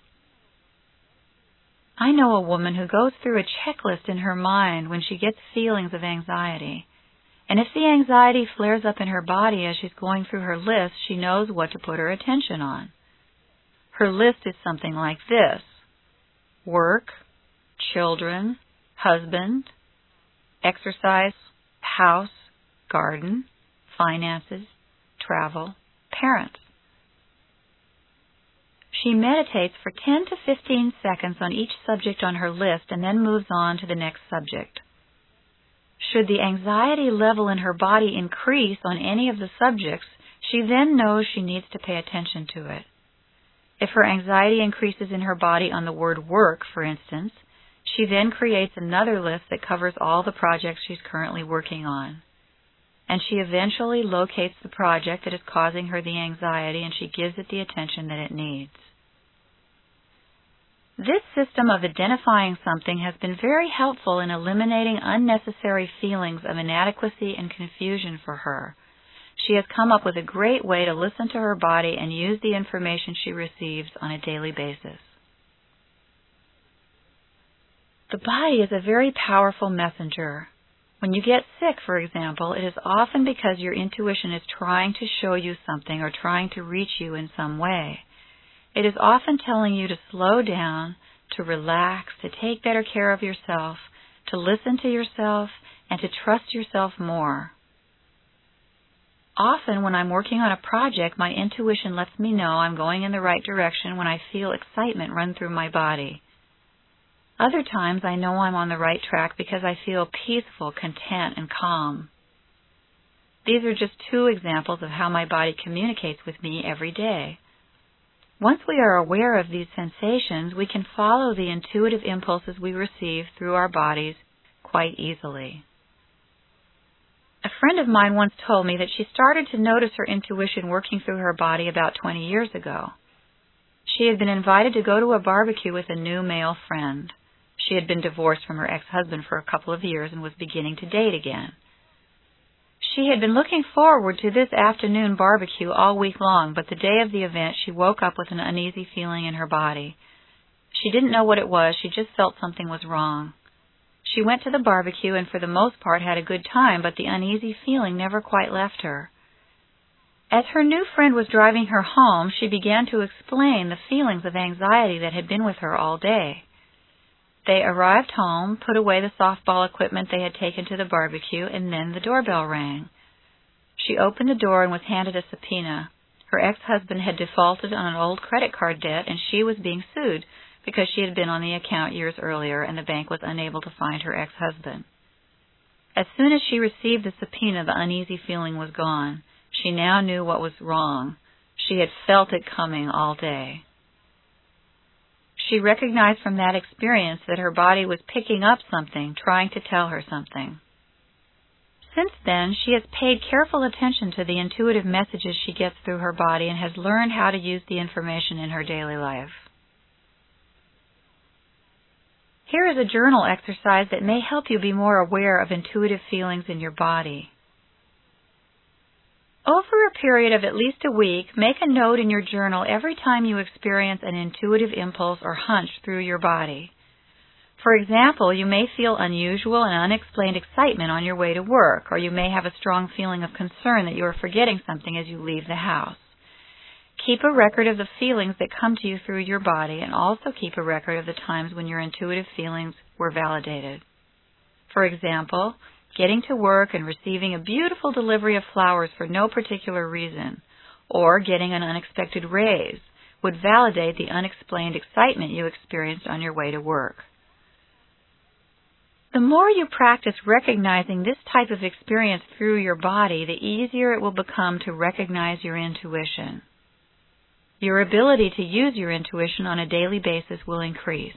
I know a woman who goes through a checklist in her mind when she gets feelings of anxiety. And if the anxiety flares up in her body as she's going through her list, she knows what to put her attention on. Her list is something like this: work, children, husband, exercise, house, garden, finances, travel, parents. She meditates for ten to fifteen seconds on each subject on her list and then moves on to the next subject. Should the anxiety level in her body increase on any of the subjects, she then knows she needs to pay attention to it. If her anxiety increases in her body on the word work, for instance, she then creates another list that covers all the projects she's currently working on. And she eventually locates the project that is causing her the anxiety and she gives it the attention that it needs. This system of identifying something has been very helpful in eliminating unnecessary feelings of inadequacy and confusion for her. she has come up with a great way to listen to her body and use the information she receives on a daily basis. The body is a very powerful messenger. When you get sick, for example, it is often because your intuition is trying to show you something or trying to reach you in some way. It is often telling you to slow down, to relax, to take better care of yourself, to listen to yourself, and to trust yourself more. Often when I'm working on a project, my intuition lets me know I'm going in the right direction when I feel excitement run through my body. Other times I know I'm on the right track because I feel peaceful, content, and calm. These are just two examples of how my body communicates with me every day. Once we are aware of these sensations, we can follow the intuitive impulses we receive through our bodies quite easily. A friend of mine once told me that she started to notice her intuition working through her body about twenty years ago. She had been invited to go to a barbecue with a new male friend. She had been divorced from her ex-husband for a couple of years and was beginning to date again. She had been looking forward to this afternoon barbecue all week long, but the day of the event she woke up with an uneasy feeling in her body. She didn't know what it was, she just felt something was wrong. She went to the barbecue and for the most part had a good time, but the uneasy feeling never quite left her. As her new friend was driving her home, she began to explain the feelings of anxiety that had been with her all day. They arrived home, put away the softball equipment they had taken to the barbecue, and then the doorbell rang. She opened the door and was handed a subpoena. Her ex-husband had defaulted on an old credit card debt, and she was being sued because she had been on the account years earlier and the bank was unable to find her ex-husband. As soon as she received the subpoena, the uneasy feeling was gone. She now knew what was wrong. She had felt it coming all day. She recognized from that experience that her body was picking up something, trying to tell her something. Since then, she has paid careful attention to the intuitive messages she gets through her body and has learned how to use the information in her daily life. Here is a journal exercise that may help you be more aware of intuitive feelings in your body. Over a period of at least a week, make a note in your journal every time you experience an intuitive impulse or hunch through your body. For example, you may feel unusual and unexplained excitement on your way to work, or you may have a strong feeling of concern that you are forgetting something as you leave the house. Keep a record of the feelings that come to you through your body, and also keep a record of the times when your intuitive feelings were validated. For example, getting to work and receiving a beautiful delivery of flowers for no particular reason, or getting an unexpected raise, would validate the unexplained excitement you experienced on your way to work. The more you practice recognizing this type of experience through your body, the easier it will become to recognize your intuition. Your ability to use your intuition on a daily basis will increase.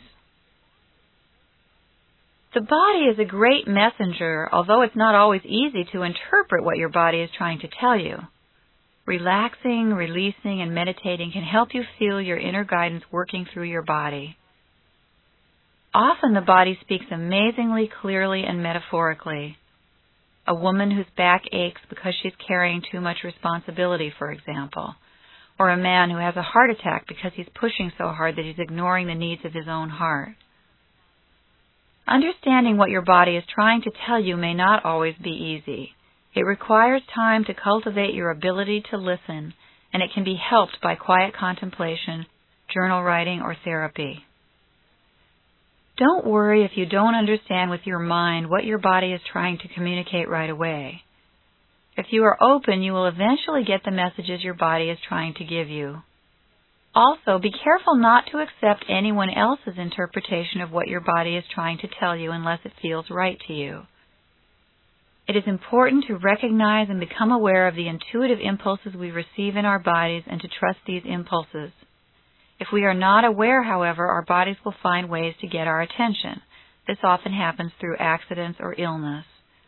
The body is a great messenger, although it's not always easy to interpret what your body is trying to tell you. Relaxing, releasing, and meditating can help you feel your inner guidance working through your body. Often the body speaks amazingly clearly and metaphorically. A woman whose back aches because she's carrying too much responsibility, for example, or a man who has a heart attack because he's pushing so hard that he's ignoring the needs of his own heart. Understanding what your body is trying to tell you may not always be easy. It requires time to cultivate your ability to listen, and it can be helped by quiet contemplation, journal writing, or therapy. Don't worry if you don't understand with your mind what your body is trying to communicate right away. If you are open, you will eventually get the messages your body is trying to give you. Also, be careful not to accept anyone else's interpretation of what your body is trying to tell you unless it feels right to you. It is important to recognize and become aware of the intuitive impulses we receive in our bodies and to trust these impulses. If we are not aware, however, our bodies will find ways to get our attention. This often happens through accidents or illness.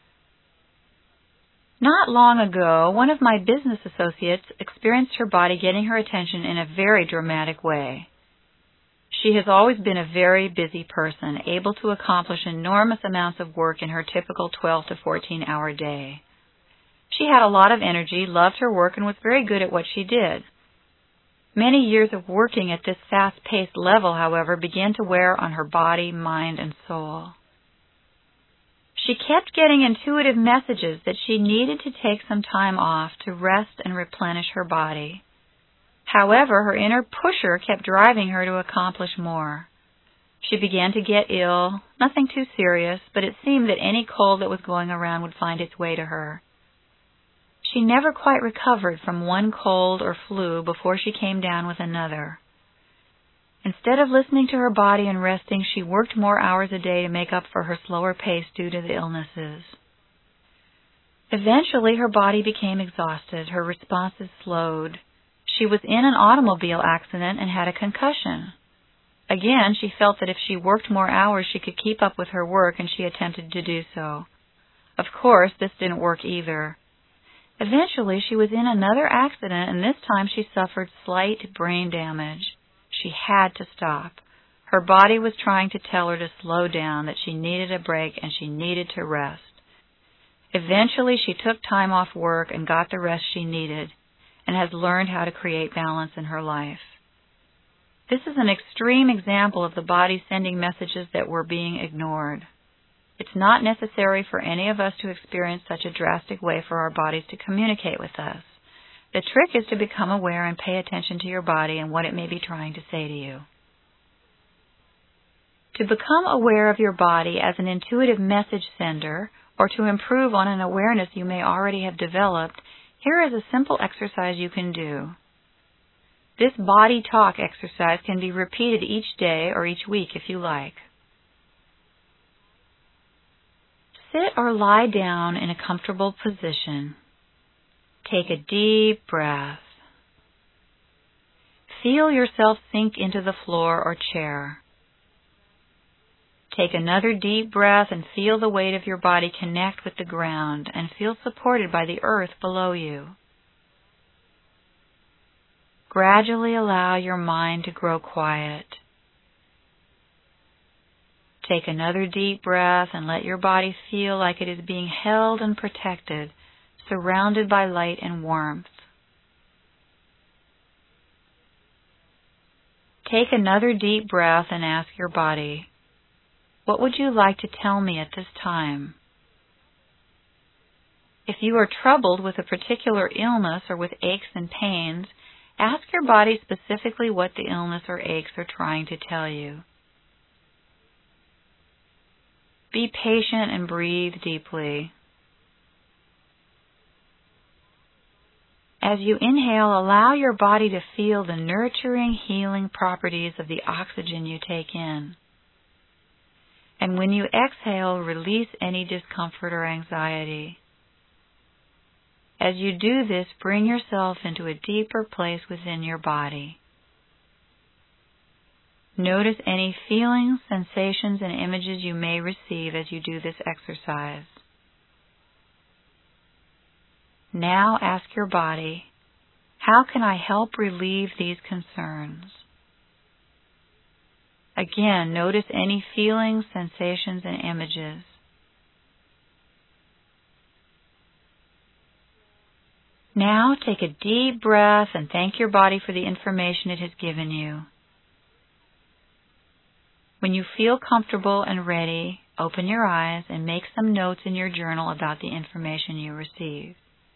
Not long ago, one of my business associates experienced her body getting her attention in a very dramatic way. She has always been a very busy person, able to accomplish enormous amounts of work in her typical twelve to fourteen hour day. She had a lot of energy, loved her work, and was very good at what she did. Many years of working at this fast-paced level, however, began to wear on her body, mind, and soul. She kept getting intuitive messages that she needed to take some time off to rest and replenish her body. However, her inner pusher kept driving her to accomplish more. She began to get ill, nothing too serious, but it seemed that any cold that was going around would find its way to her. She never quite recovered from one cold or flu before she came down with another. Instead of listening to her body and resting, she worked more hours a day to make up for her slower pace due to the illnesses. Eventually, her body became exhausted, her responses slowed. She was in an automobile accident and had a concussion. Again, she felt that if she worked more hours, she could keep up with her work, and she attempted to do so. Of course, this didn't work either. Eventually, she was in another accident, and this time she suffered slight brain damage. She had to stop. Her body was trying to tell her to slow down, that she needed a break and she needed to rest. Eventually, she took time off work and got the rest she needed, and has learned how to create balance in her life. This is an extreme example of the body sending messages that were being ignored. It's not necessary for any of us to experience such a drastic way for our bodies to communicate with us. The trick is to become aware and pay attention to your body and what it may be trying to say to you. To become aware of your body as an intuitive message sender, or to improve on an awareness you may already have developed, here is a simple exercise you can do. This body talk exercise can be repeated each day or each week if you like. Sit or lie down in a comfortable position. Take a deep breath. Feel yourself sink into the floor or chair. Take another deep breath and feel the weight of your body connect with the ground and feel supported by the earth below you. Gradually allow your mind to grow quiet. Take another deep breath and let your body feel like it is being held and protected, surrounded by light and warmth. Take another deep breath and ask your body, what would you like to tell me at this time? If you are troubled with a particular illness or with aches and pains, ask your body specifically what the illness or aches are trying to tell you. Be patient and breathe deeply. As you inhale, allow your body to feel the nurturing, healing properties of the oxygen you take in. And when you exhale, release any discomfort or anxiety. As you do this, bring yourself into a deeper place within your body. Notice any feelings, sensations, and images you may receive as you do this exercise. Now ask your body, how can I help relieve these concerns? Again, notice any feelings, sensations, and images. Now take a deep breath and thank your body for the information it has given you. When you feel comfortable and ready, open your eyes and make some notes in your journal about the information you received.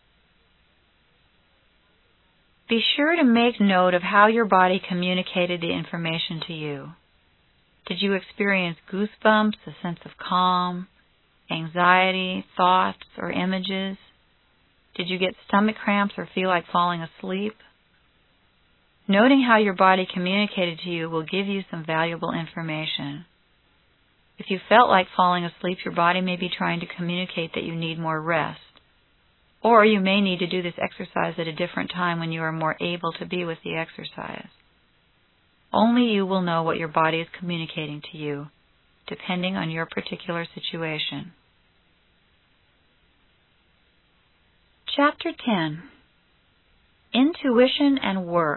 Be sure to make note of how your body communicated the information to you. Did you experience goosebumps, a sense of calm, anxiety, thoughts, or images? Did you get stomach cramps or feel like falling asleep? Noting how your body communicated to you will give you some valuable information. If you felt like falling asleep, your body may be trying to communicate that you need more rest. Or you may need to do this exercise at a different time when you are more able to be with the exercise. Only you will know what your body is communicating to you, depending on your particular situation. Chapter ten. Intuition and Work.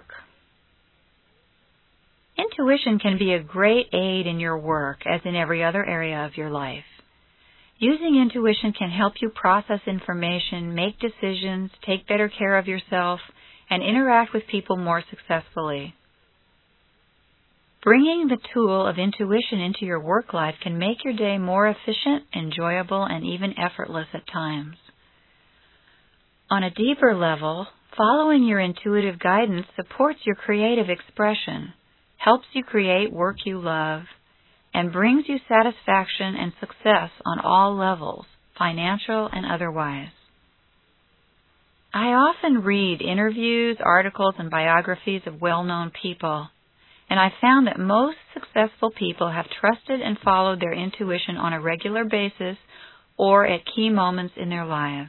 Intuition can be a great aid in your work, as in every other area of your life. Using intuition can help you process information, make decisions, take better care of yourself, and interact with people more successfully. Bringing the tool of intuition into your work life can make your day more efficient, enjoyable, and even effortless at times. On a deeper level, following your intuitive guidance supports your creative expression, helps you create work you love, and brings you satisfaction and success on all levels, financial and otherwise. I often read interviews, articles, and biographies of well-known people, and I found that most successful people have trusted and followed their intuition on a regular basis or at key moments in their lives.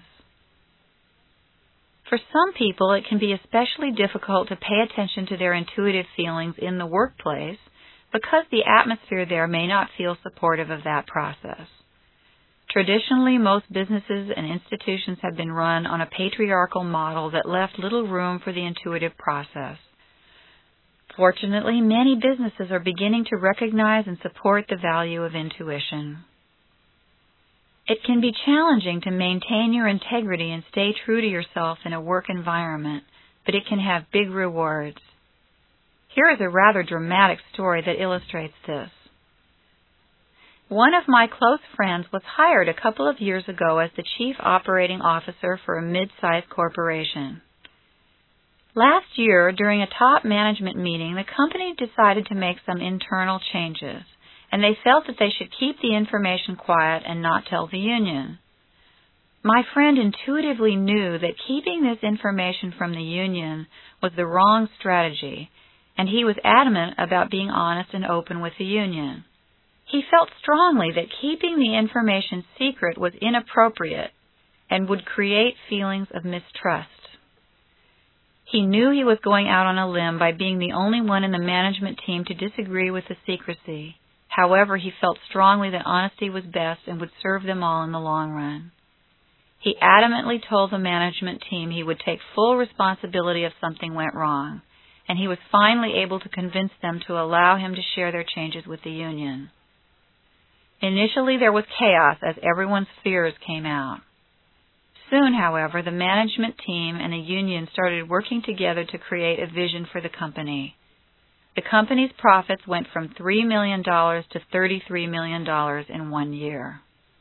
For some people, it can be especially difficult to pay attention to their intuitive feelings in the workplace because the atmosphere there may not feel supportive of that process. Traditionally, most businesses and institutions have been run on a patriarchal model that left little room for the intuitive process. Fortunately, many businesses are beginning to recognize and support the value of intuition. It can be challenging to maintain your integrity and stay true to yourself in a work environment, but it can have big rewards. Here is a rather dramatic story that illustrates this. One of my close friends was hired a couple of years ago as the chief operating officer for a mid-sized corporation. Last year, during a top management meeting, the company decided to make some internal changes, and they felt that they should keep the information quiet and not tell the union. My friend intuitively knew that keeping this information from the union was the wrong strategy, and he was adamant about being honest and open with the union. He felt strongly that keeping the information secret was inappropriate and would create feelings of mistrust. He knew he was going out on a limb by being the only one in the management team to disagree with the secrecy. However, he felt strongly that honesty was best and would serve them all in the long run. He adamantly told the management team he would take full responsibility if something went wrong, and he was finally able to convince them to allow him to share their changes with the union. Initially, there was chaos as everyone's fears came out. Soon, however, the management team and the union started working together to create a vision for the company. The company's profits went from three million dollars to thirty-three million dollars in one year.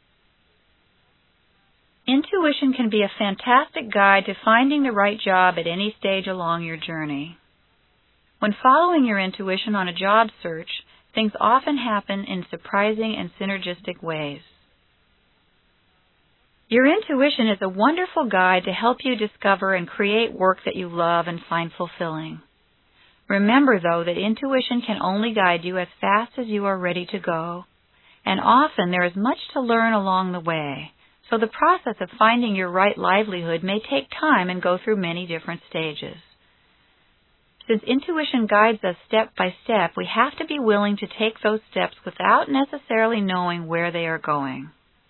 Intuition can be a fantastic guide to finding the right job at any stage along your journey. When following your intuition on a job search, things often happen in surprising and synergistic ways. Your intuition is a wonderful guide to help you discover and create work that you love and find fulfilling. Remember, though, that intuition can only guide you as fast as you are ready to go, and often there is much to learn along the way, so the process of finding your right livelihood may take time and go through many different stages. Since intuition guides us step by step, we have to be willing to take those steps without necessarily knowing where they are going.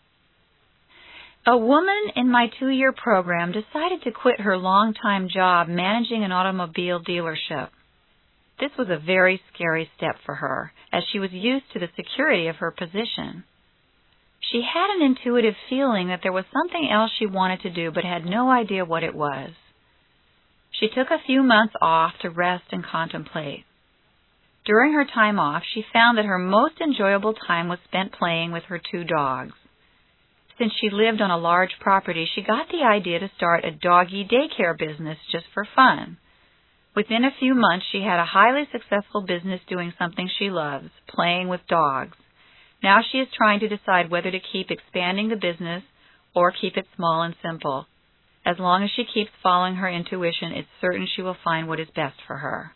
A woman in my two-year program decided to quit her long-time job managing an automobile dealership. This was a very scary step for her, as she was used to the security of her position. She had an intuitive feeling that there was something else she wanted to do but had no idea what it was. She took a few months off to rest and contemplate. During her time off, she found that her most enjoyable time was spent playing with her two dogs. Since she lived on a large property, she got the idea to start a doggy daycare business just for fun. Within a few months, she had a highly successful business doing something she loves, playing with dogs. Now she is trying to decide whether to keep expanding the business or keep it small and simple. As long as she keeps following her intuition, it's certain she will find what is best for her.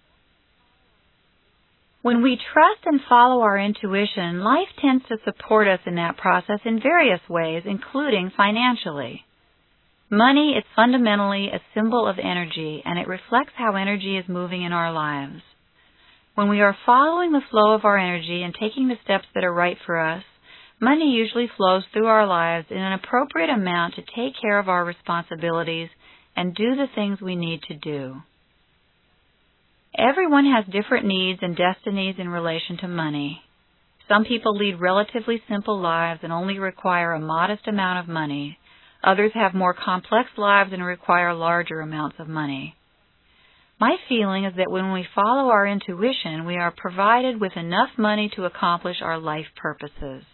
When we trust and follow our intuition, life tends to support us in that process in various ways, including financially. Money is fundamentally a symbol of energy, and it reflects how energy is moving in our lives. When we are following the flow of our energy and taking the steps that are right for us, money usually flows through our lives in an appropriate amount to take care of our responsibilities and do the things we need to do. Everyone has different needs and destinies in relation to money. Some people lead relatively simple lives and only require a modest amount of money. Others have more complex lives and require larger amounts of money. My feeling is that when we follow our intuition, we are provided with enough money to accomplish our life purposes.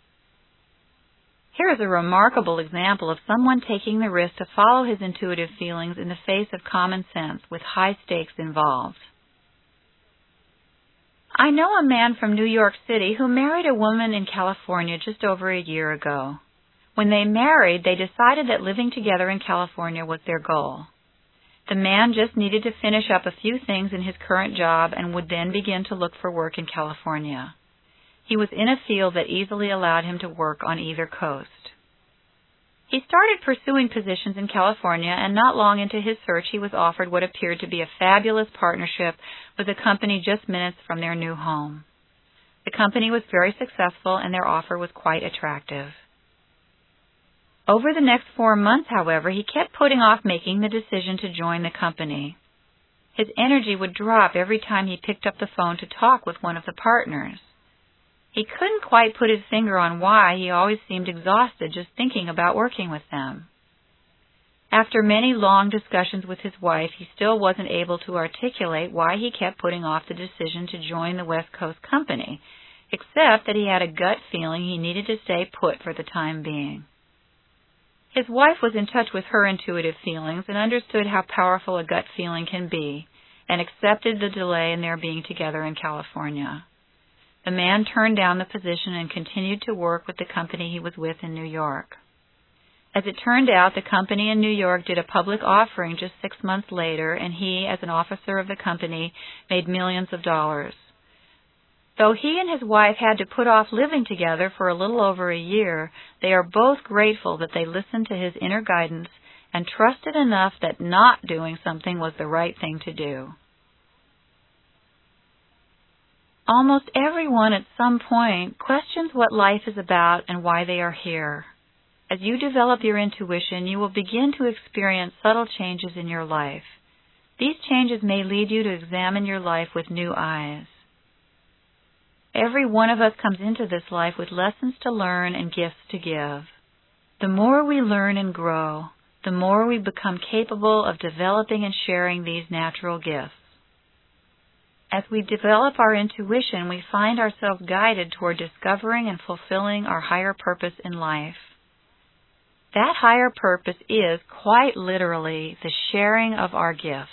Here is a remarkable example of someone taking the risk to follow his intuitive feelings in the face of common sense with high stakes involved. I know a man from New York City who married a woman in California just over a year ago. When they married, they decided that living together in California was their goal. The man just needed to finish up a few things in his current job and would then begin to look for work in California. He was in a field that easily allowed him to work on either coast. He started pursuing positions in California, and not long into his search he was offered what appeared to be a fabulous partnership with a company just minutes from their new home. The company was very successful, and their offer was quite attractive. Over the next four months, however, he kept putting off making the decision to join the company. His energy would drop every time he picked up the phone to talk with one of the partners. He couldn't quite put his finger on why he always seemed exhausted just thinking about working with them. After many long discussions with his wife, he still wasn't able to articulate why he kept putting off the decision to join the West Coast company, except that he had a gut feeling he needed to stay put for the time being. His wife was in touch with her intuitive feelings and understood how powerful a gut feeling can be, and accepted the delay in their being together in California. The man turned down the position and continued to work with the company he was with in New York. As it turned out, the company in New York did a public offering just six months later, and he, as an officer of the company, made millions of dollars. Though he and his wife had to put off living together for a little over a year, they are both grateful that they listened to his inner guidance and trusted enough that not doing something was the right thing to do. Almost everyone at some point questions what life is about and why they are here. As you develop your intuition, you will begin to experience subtle changes in your life. These changes may lead you to examine your life with new eyes. Every one of us comes into this life with lessons to learn and gifts to give. The more we learn and grow, the more we become capable of developing and sharing these natural gifts. As we develop our intuition, we find ourselves guided toward discovering and fulfilling our higher purpose in life. That higher purpose is, quite literally, the sharing of our gifts.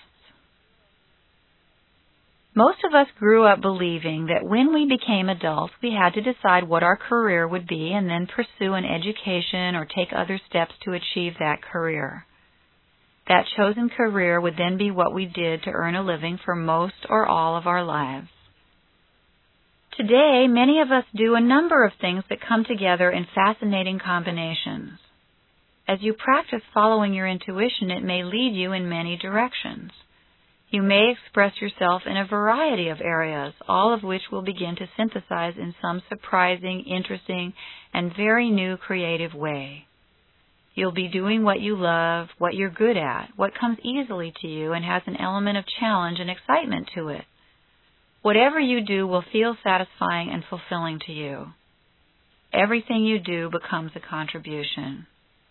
Most of us grew up believing that when we became adults, we had to decide what our career would be and then pursue an education or take other steps to achieve that career. That chosen career would then be what we did to earn a living for most or all of our lives. Today, many of us do a number of things that come together in fascinating combinations. As you practice following your intuition, it may lead you in many directions. You may express yourself in a variety of areas, all of which will begin to synthesize in some surprising, interesting, and very new creative way. You'll be doing what you love, what you're good at, what comes easily to you and has an element of challenge and excitement to it. Whatever you do will feel satisfying and fulfilling to you. Everything you do becomes a contribution.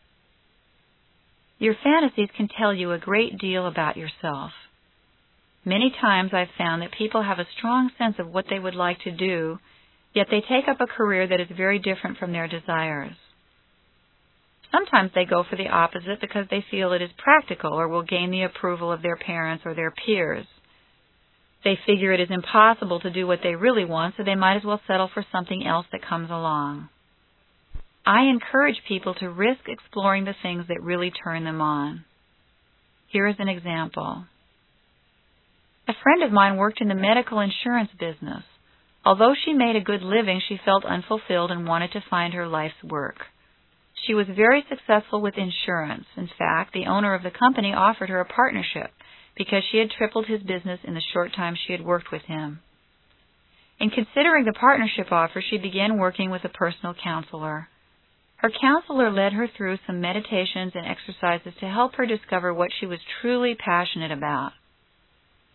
Your fantasies can tell you a great deal about yourself. Many times I've found that people have a strong sense of what they would like to do, yet they take up a career that is very different from their desires. Sometimes they go for the opposite because they feel it is practical or will gain the approval of their parents or their peers. They figure it is impossible to do what they really want, so they might as well settle for something else that comes along. I encourage people to risk exploring the things that really turn them on. Here is an example. A friend of mine worked in the medical insurance business. Although she made a good living, she felt unfulfilled and wanted to find her life's work. She was very successful with insurance. In fact, the owner of the company offered her a partnership because she had tripled his business in the short time she had worked with him. In considering the partnership offer, she began working with a personal counselor. Her counselor led her through some meditations and exercises to help her discover what she was truly passionate about.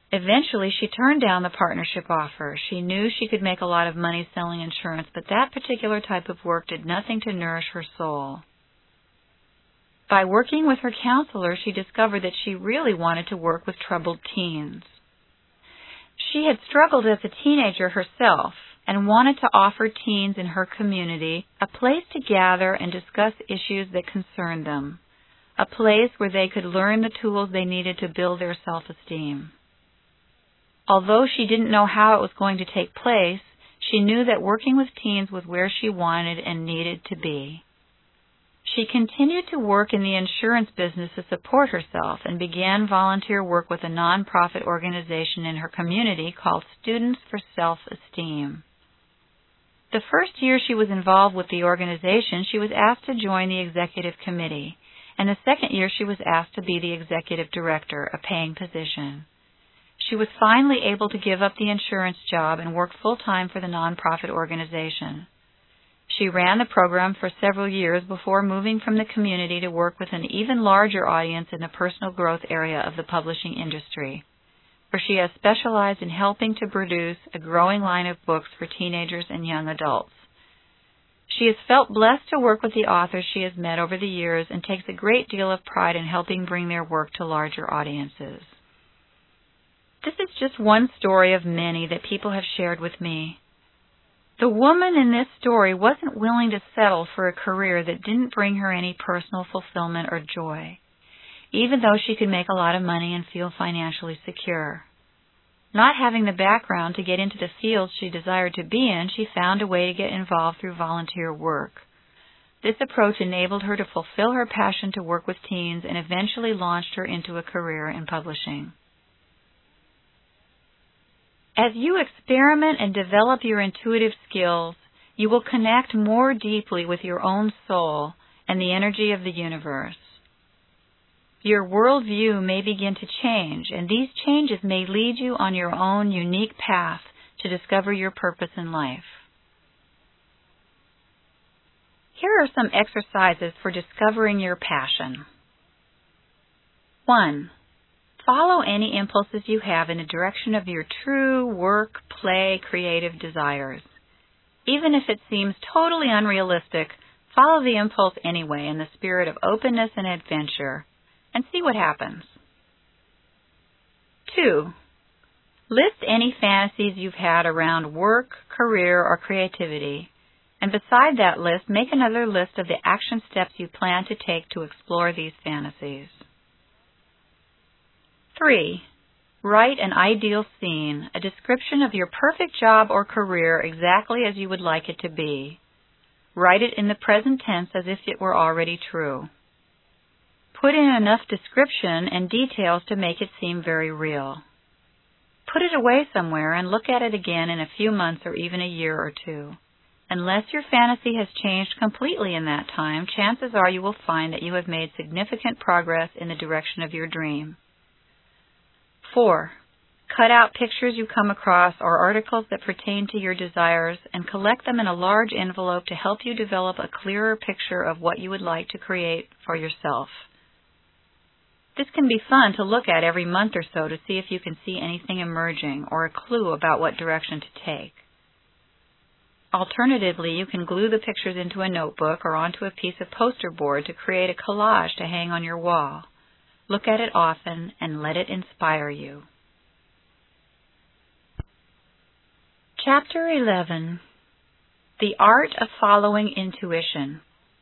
Eventually, she turned down the partnership offer. She knew she could make a lot of money selling insurance, but that particular type of work did nothing to nourish her soul. By working with her counselor, she discovered that she really wanted to work with troubled teens. She had struggled as a teenager herself and wanted to offer teens in her community a place to gather and discuss issues that concerned them, a place where they could learn the tools they needed to build their self-esteem. Although she didn't know how it was going to take place, she knew that working with teens was where she wanted and needed to be. She continued to work in the insurance business to support herself and began volunteer work with a nonprofit organization in her community called Students for Self-Esteem. The first year she was involved with the organization, she was asked to join the executive committee, and the second year she was asked to be the executive director, a paying position. She was finally able to give up the insurance job and work full-time for the nonprofit organization. She ran the program for several years before moving from the community to work with an even larger audience in the personal growth area of the publishing industry, where she has specialized in helping to produce a growing line of books for teenagers and young adults. She has felt blessed to work with the authors she has met over the years and takes a great deal of pride in helping bring their work to larger audiences. This is just one story of many that people have shared with me. The woman in this story wasn't willing to settle for a career that didn't bring her any personal fulfillment or joy, even though she could make a lot of money and feel financially secure. Not having the background to get into the field she desired to be in, she found a way to get involved through volunteer work. This approach enabled her to fulfill her passion to work with teens and eventually launched her into a career in publishing. As you experiment and develop your intuitive skills, you will connect more deeply with your own soul and the energy of the universe. Your worldview may begin to change, and these changes may lead you on your own unique path to discover your purpose in life. Here are some exercises for discovering your passion. One. Follow any impulses you have in the direction of your true work, play, creative desires. Even if it seems totally unrealistic, follow the impulse anyway in the spirit of openness and adventure, and see what happens. Two. List any fantasies you've had around work, career, or creativity, and beside that list, make another list of the action steps you plan to take to explore these fantasies. Three. Write an ideal scene, a description of your perfect job or career exactly as you would like it to be. Write it in the present tense as if it were already true. Put in enough description and details to make it seem very real. Put it away somewhere and look at it again in a few months or even a year or two. Unless your fantasy has changed completely in that time, chances are you will find that you have made significant progress in the direction of your dream. Four. Cut out pictures you come across or articles that pertain to your desires and collect them in a large envelope to help you develop a clearer picture of what you would like to create for yourself. This can be fun to look at every month or so to see if you can see anything emerging or a clue about what direction to take. Alternatively, you can glue the pictures into a notebook or onto a piece of poster board to create a collage to hang on your wall. Look at it often and let it inspire you. Chapter eleven. The Art of Following Intuition.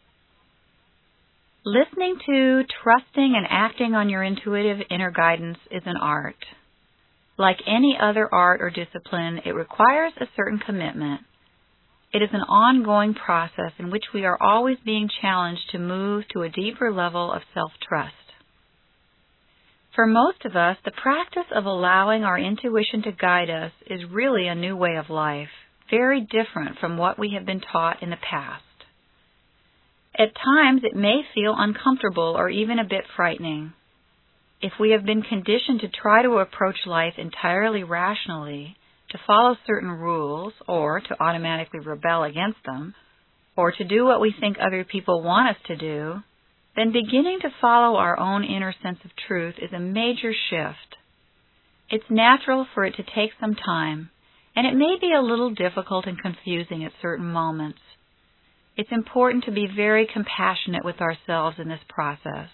Listening to, trusting, and acting on your intuitive inner guidance is an art. Like any other art or discipline, it requires a certain commitment. It is an ongoing process in which we are always being challenged to move to a deeper level of self-trust. For most of us, the practice of allowing our intuition to guide us is really a new way of life, very different from what we have been taught in the past. At times, it may feel uncomfortable or even a bit frightening. If we have been conditioned to try to approach life entirely rationally, to follow certain rules, or to automatically rebel against them, or to do what we think other people want us to do, then beginning to follow our own inner sense of truth is a major shift. It's natural for it to take some time, and it may be a little difficult and confusing at certain moments. It's important to be very compassionate with ourselves in this process.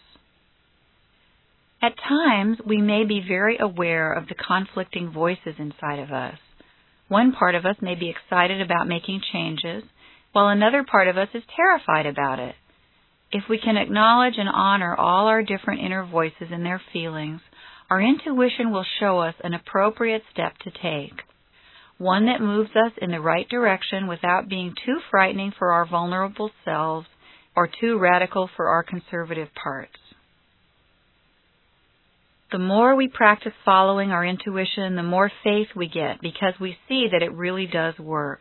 At times, we may be very aware of the conflicting voices inside of us. One part of us may be excited about making changes, while another part of us is terrified about it. If we can acknowledge and honor all our different inner voices and their feelings, our intuition will show us an appropriate step to take, one that moves us in the right direction without being too frightening for our vulnerable selves or too radical for our conservative parts. The more we practice following our intuition, the more faith we get because we see that it really does work.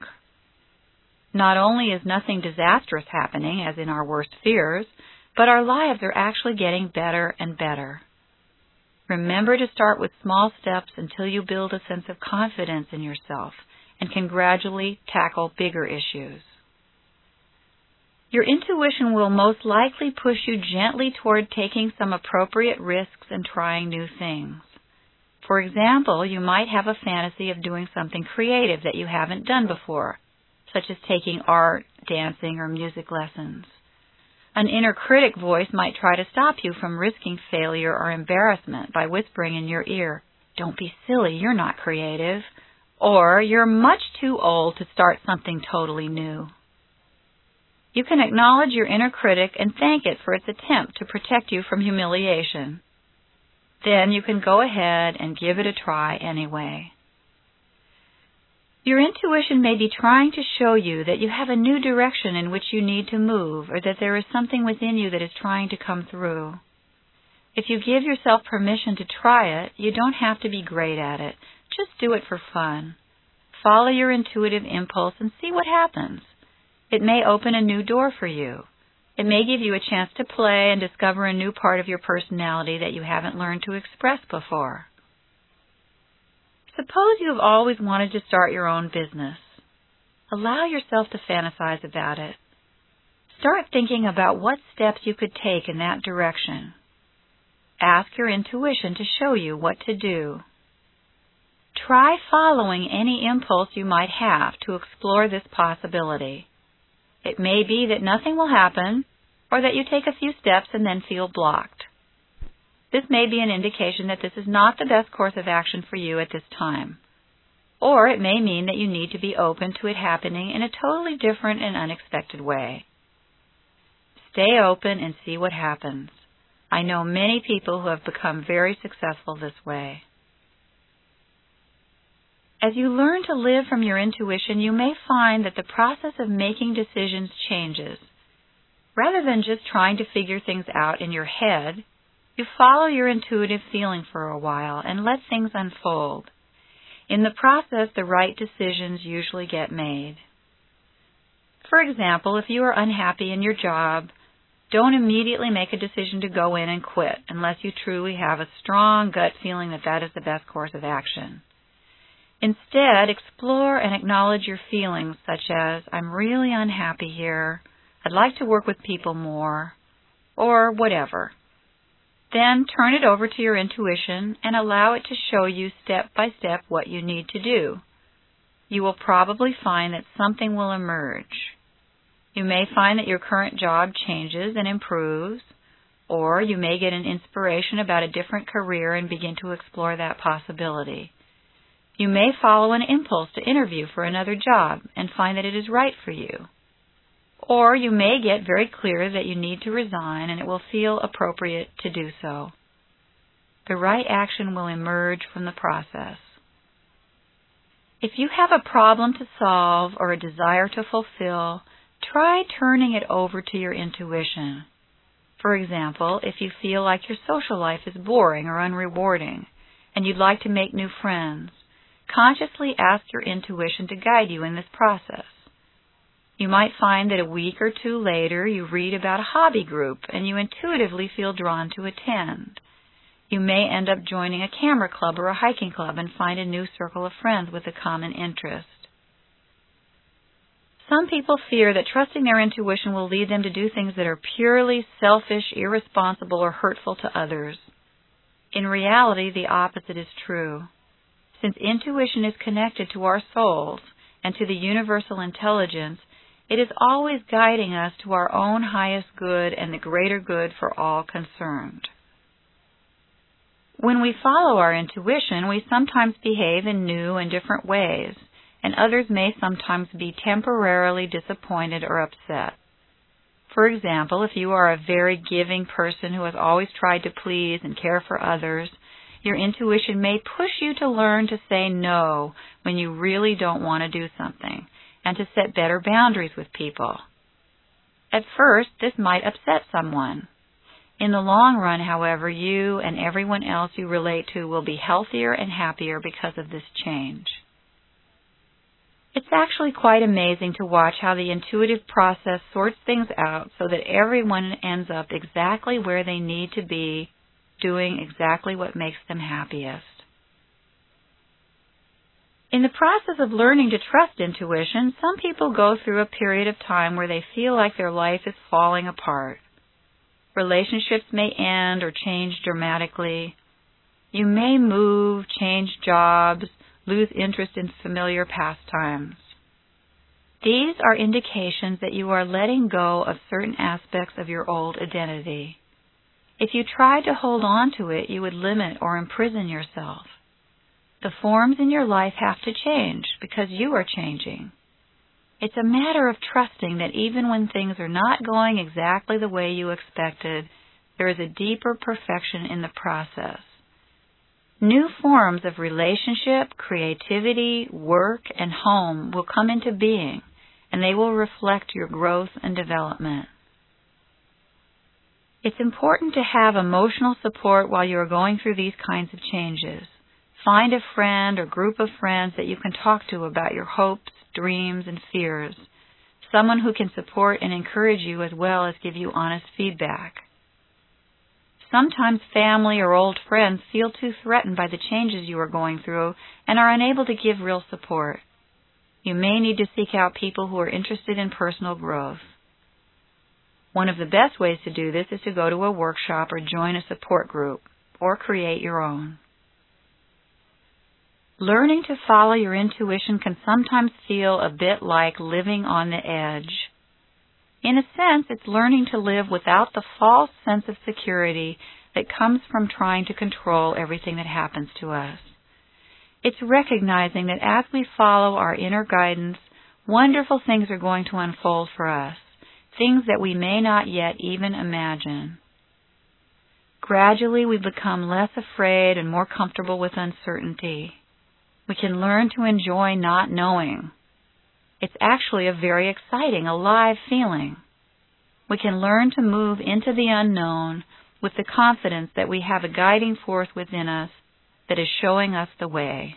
Not only is nothing disastrous happening, as in our worst fears, but our lives are actually getting better and better. Remember to start with small steps until you build a sense of confidence in yourself and can gradually tackle bigger issues. Your intuition will most likely push you gently toward taking some appropriate risks and trying new things. For example, you might have a fantasy of doing something creative that you haven't done before, such as taking art, dancing, or music lessons. An inner critic voice might try to stop you from risking failure or embarrassment by whispering in your ear, "Don't be silly, you're not creative," or "You're much too old to start something totally new." You can acknowledge your inner critic and thank it for its attempt to protect you from humiliation. Then you can go ahead and give it a try anyway. Your intuition may be trying to show you that you have a new direction in which you need to move, or that there is something within you that is trying to come through. If you give yourself permission to try it, you don't have to be great at it. Just do it for fun. Follow your intuitive impulse and see what happens. It may open a new door for you. It may give you a chance to play and discover a new part of your personality that you haven't learned to express before. Suppose you have always wanted to start your own business. Allow yourself to fantasize about it. Start thinking about what steps you could take in that direction. Ask your intuition to show you what to do. Try following any impulse you might have to explore this possibility. It may be that nothing will happen, or that you take a few steps and then feel blocked. This may be an indication that this is not the best course of action for you at this time. Or it may mean that you need to be open to it happening in a totally different and unexpected way. Stay open and see what happens. I know many people who have become very successful this way. As you learn to live from your intuition, you may find that the process of making decisions changes. Rather than just trying to figure things out in your head, you follow your intuitive feeling for a while and let things unfold. In the process, the right decisions usually get made. For example, if you are unhappy in your job, don't immediately make a decision to go in and quit unless you truly have a strong gut feeling that that is the best course of action. Instead, explore and acknowledge your feelings such as, "I'm really unhappy here, I'd like to work with people more," or whatever. Then turn it over to your intuition and allow it to show you step by step what you need to do. You will probably find that something will emerge. You may find that your current job changes and improves, or you may get an inspiration about a different career and begin to explore that possibility. You may follow an impulse to interview for another job and find that it is right for you. Or you may get very clear that you need to resign and it will feel appropriate to do so. The right action will emerge from the process. If you have a problem to solve or a desire to fulfill, try turning it over to your intuition. For example, if you feel like your social life is boring or unrewarding and you'd like to make new friends, consciously ask your intuition to guide you in this process. You might find that a week or two later you read about a hobby group and you intuitively feel drawn to attend. You may end up joining a camera club or a hiking club and find a new circle of friends with a common interest. Some people fear that trusting their intuition will lead them to do things that are purely selfish, irresponsible, or hurtful to others. In reality, the opposite is true. Since intuition is connected to our souls and to the universal intelligence, it is always guiding us to our own highest good and the greater good for all concerned. When we follow our intuition, we sometimes behave in new and different ways, and others may sometimes be temporarily disappointed or upset. For example, if you are a very giving person who has always tried to please and care for others, your intuition may push you to learn to say no when you really don't want to do something, and to set better boundaries with people. At first, this might upset someone. In the long run, however, you and everyone else you relate to will be healthier and happier because of this change. It's actually quite amazing to watch how the intuitive process sorts things out so that everyone ends up exactly where they need to be, doing exactly what makes them happiest. In the process of learning to trust intuition, some people go through a period of time where they feel like their life is falling apart. Relationships may end or change dramatically. You may move, change jobs, lose interest in familiar pastimes. These are indications that you are letting go of certain aspects of your old identity. If you tried to hold on to it, you would limit or imprison yourself. The forms in your life have to change because you are changing. It's a matter of trusting that even when things are not going exactly the way you expected, there is a deeper perfection in the process. New forms of relationship, creativity, work, and home will come into being, and they will reflect your growth and development. It's important to have emotional support while you are going through these kinds of changes. Find a friend or group of friends that you can talk to about your hopes, dreams, and fears. Someone who can support and encourage you as well as give you honest feedback. Sometimes family or old friends feel too threatened by the changes you are going through and are unable to give real support. You may need to seek out people who are interested in personal growth. One of the best ways to do this is to go to a workshop or join a support group, or create your own. Learning to follow your intuition can sometimes feel a bit like living on the edge. In a sense, it's learning to live without the false sense of security that comes from trying to control everything that happens to us. It's recognizing that as we follow our inner guidance, wonderful things are going to unfold for us, things that we may not yet even imagine. Gradually, we become less afraid and more comfortable with uncertainty. We can learn to enjoy not knowing. It's actually a very exciting, alive feeling. We can learn to move into the unknown with the confidence that we have a guiding force within us that is showing us the way.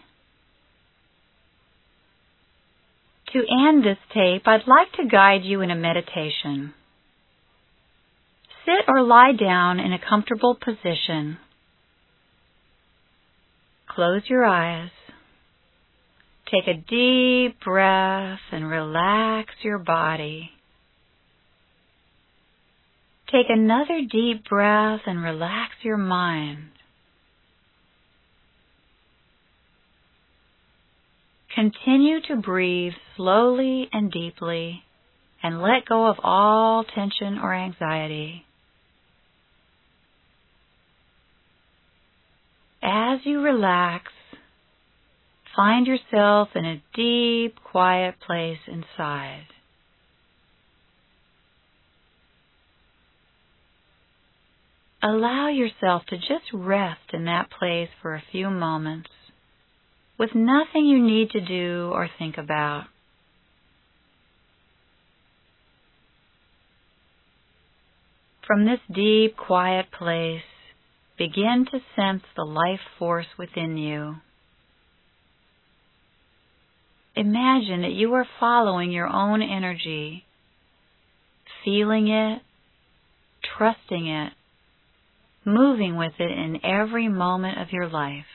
To end this tape, I'd like to guide you in a meditation. Sit or lie down in a comfortable position. Close your eyes. Take a deep breath and relax your body. Take another deep breath and relax your mind. Continue to breathe slowly and deeply and let go of all tension or anxiety. As you relax, find yourself in a deep, quiet place inside. Allow yourself to just rest in that place for a few moments, with nothing you need to do or think about. From this deep, quiet place, begin to sense the life force within you. Imagine that you are following your own energy, feeling it, trusting it, moving with it in every moment of your life.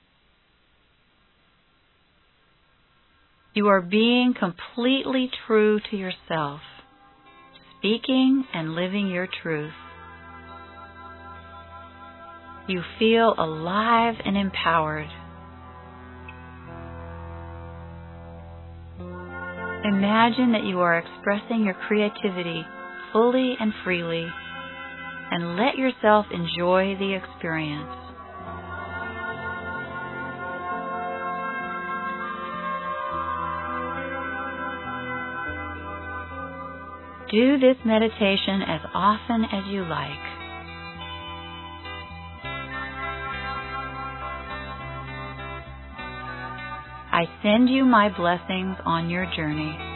You are being completely true to yourself, speaking and living your truth. You feel alive and empowered. Imagine that you are expressing your creativity fully and freely, and let yourself enjoy the experience. Do this meditation as often as you like. I send you my blessings on your journey.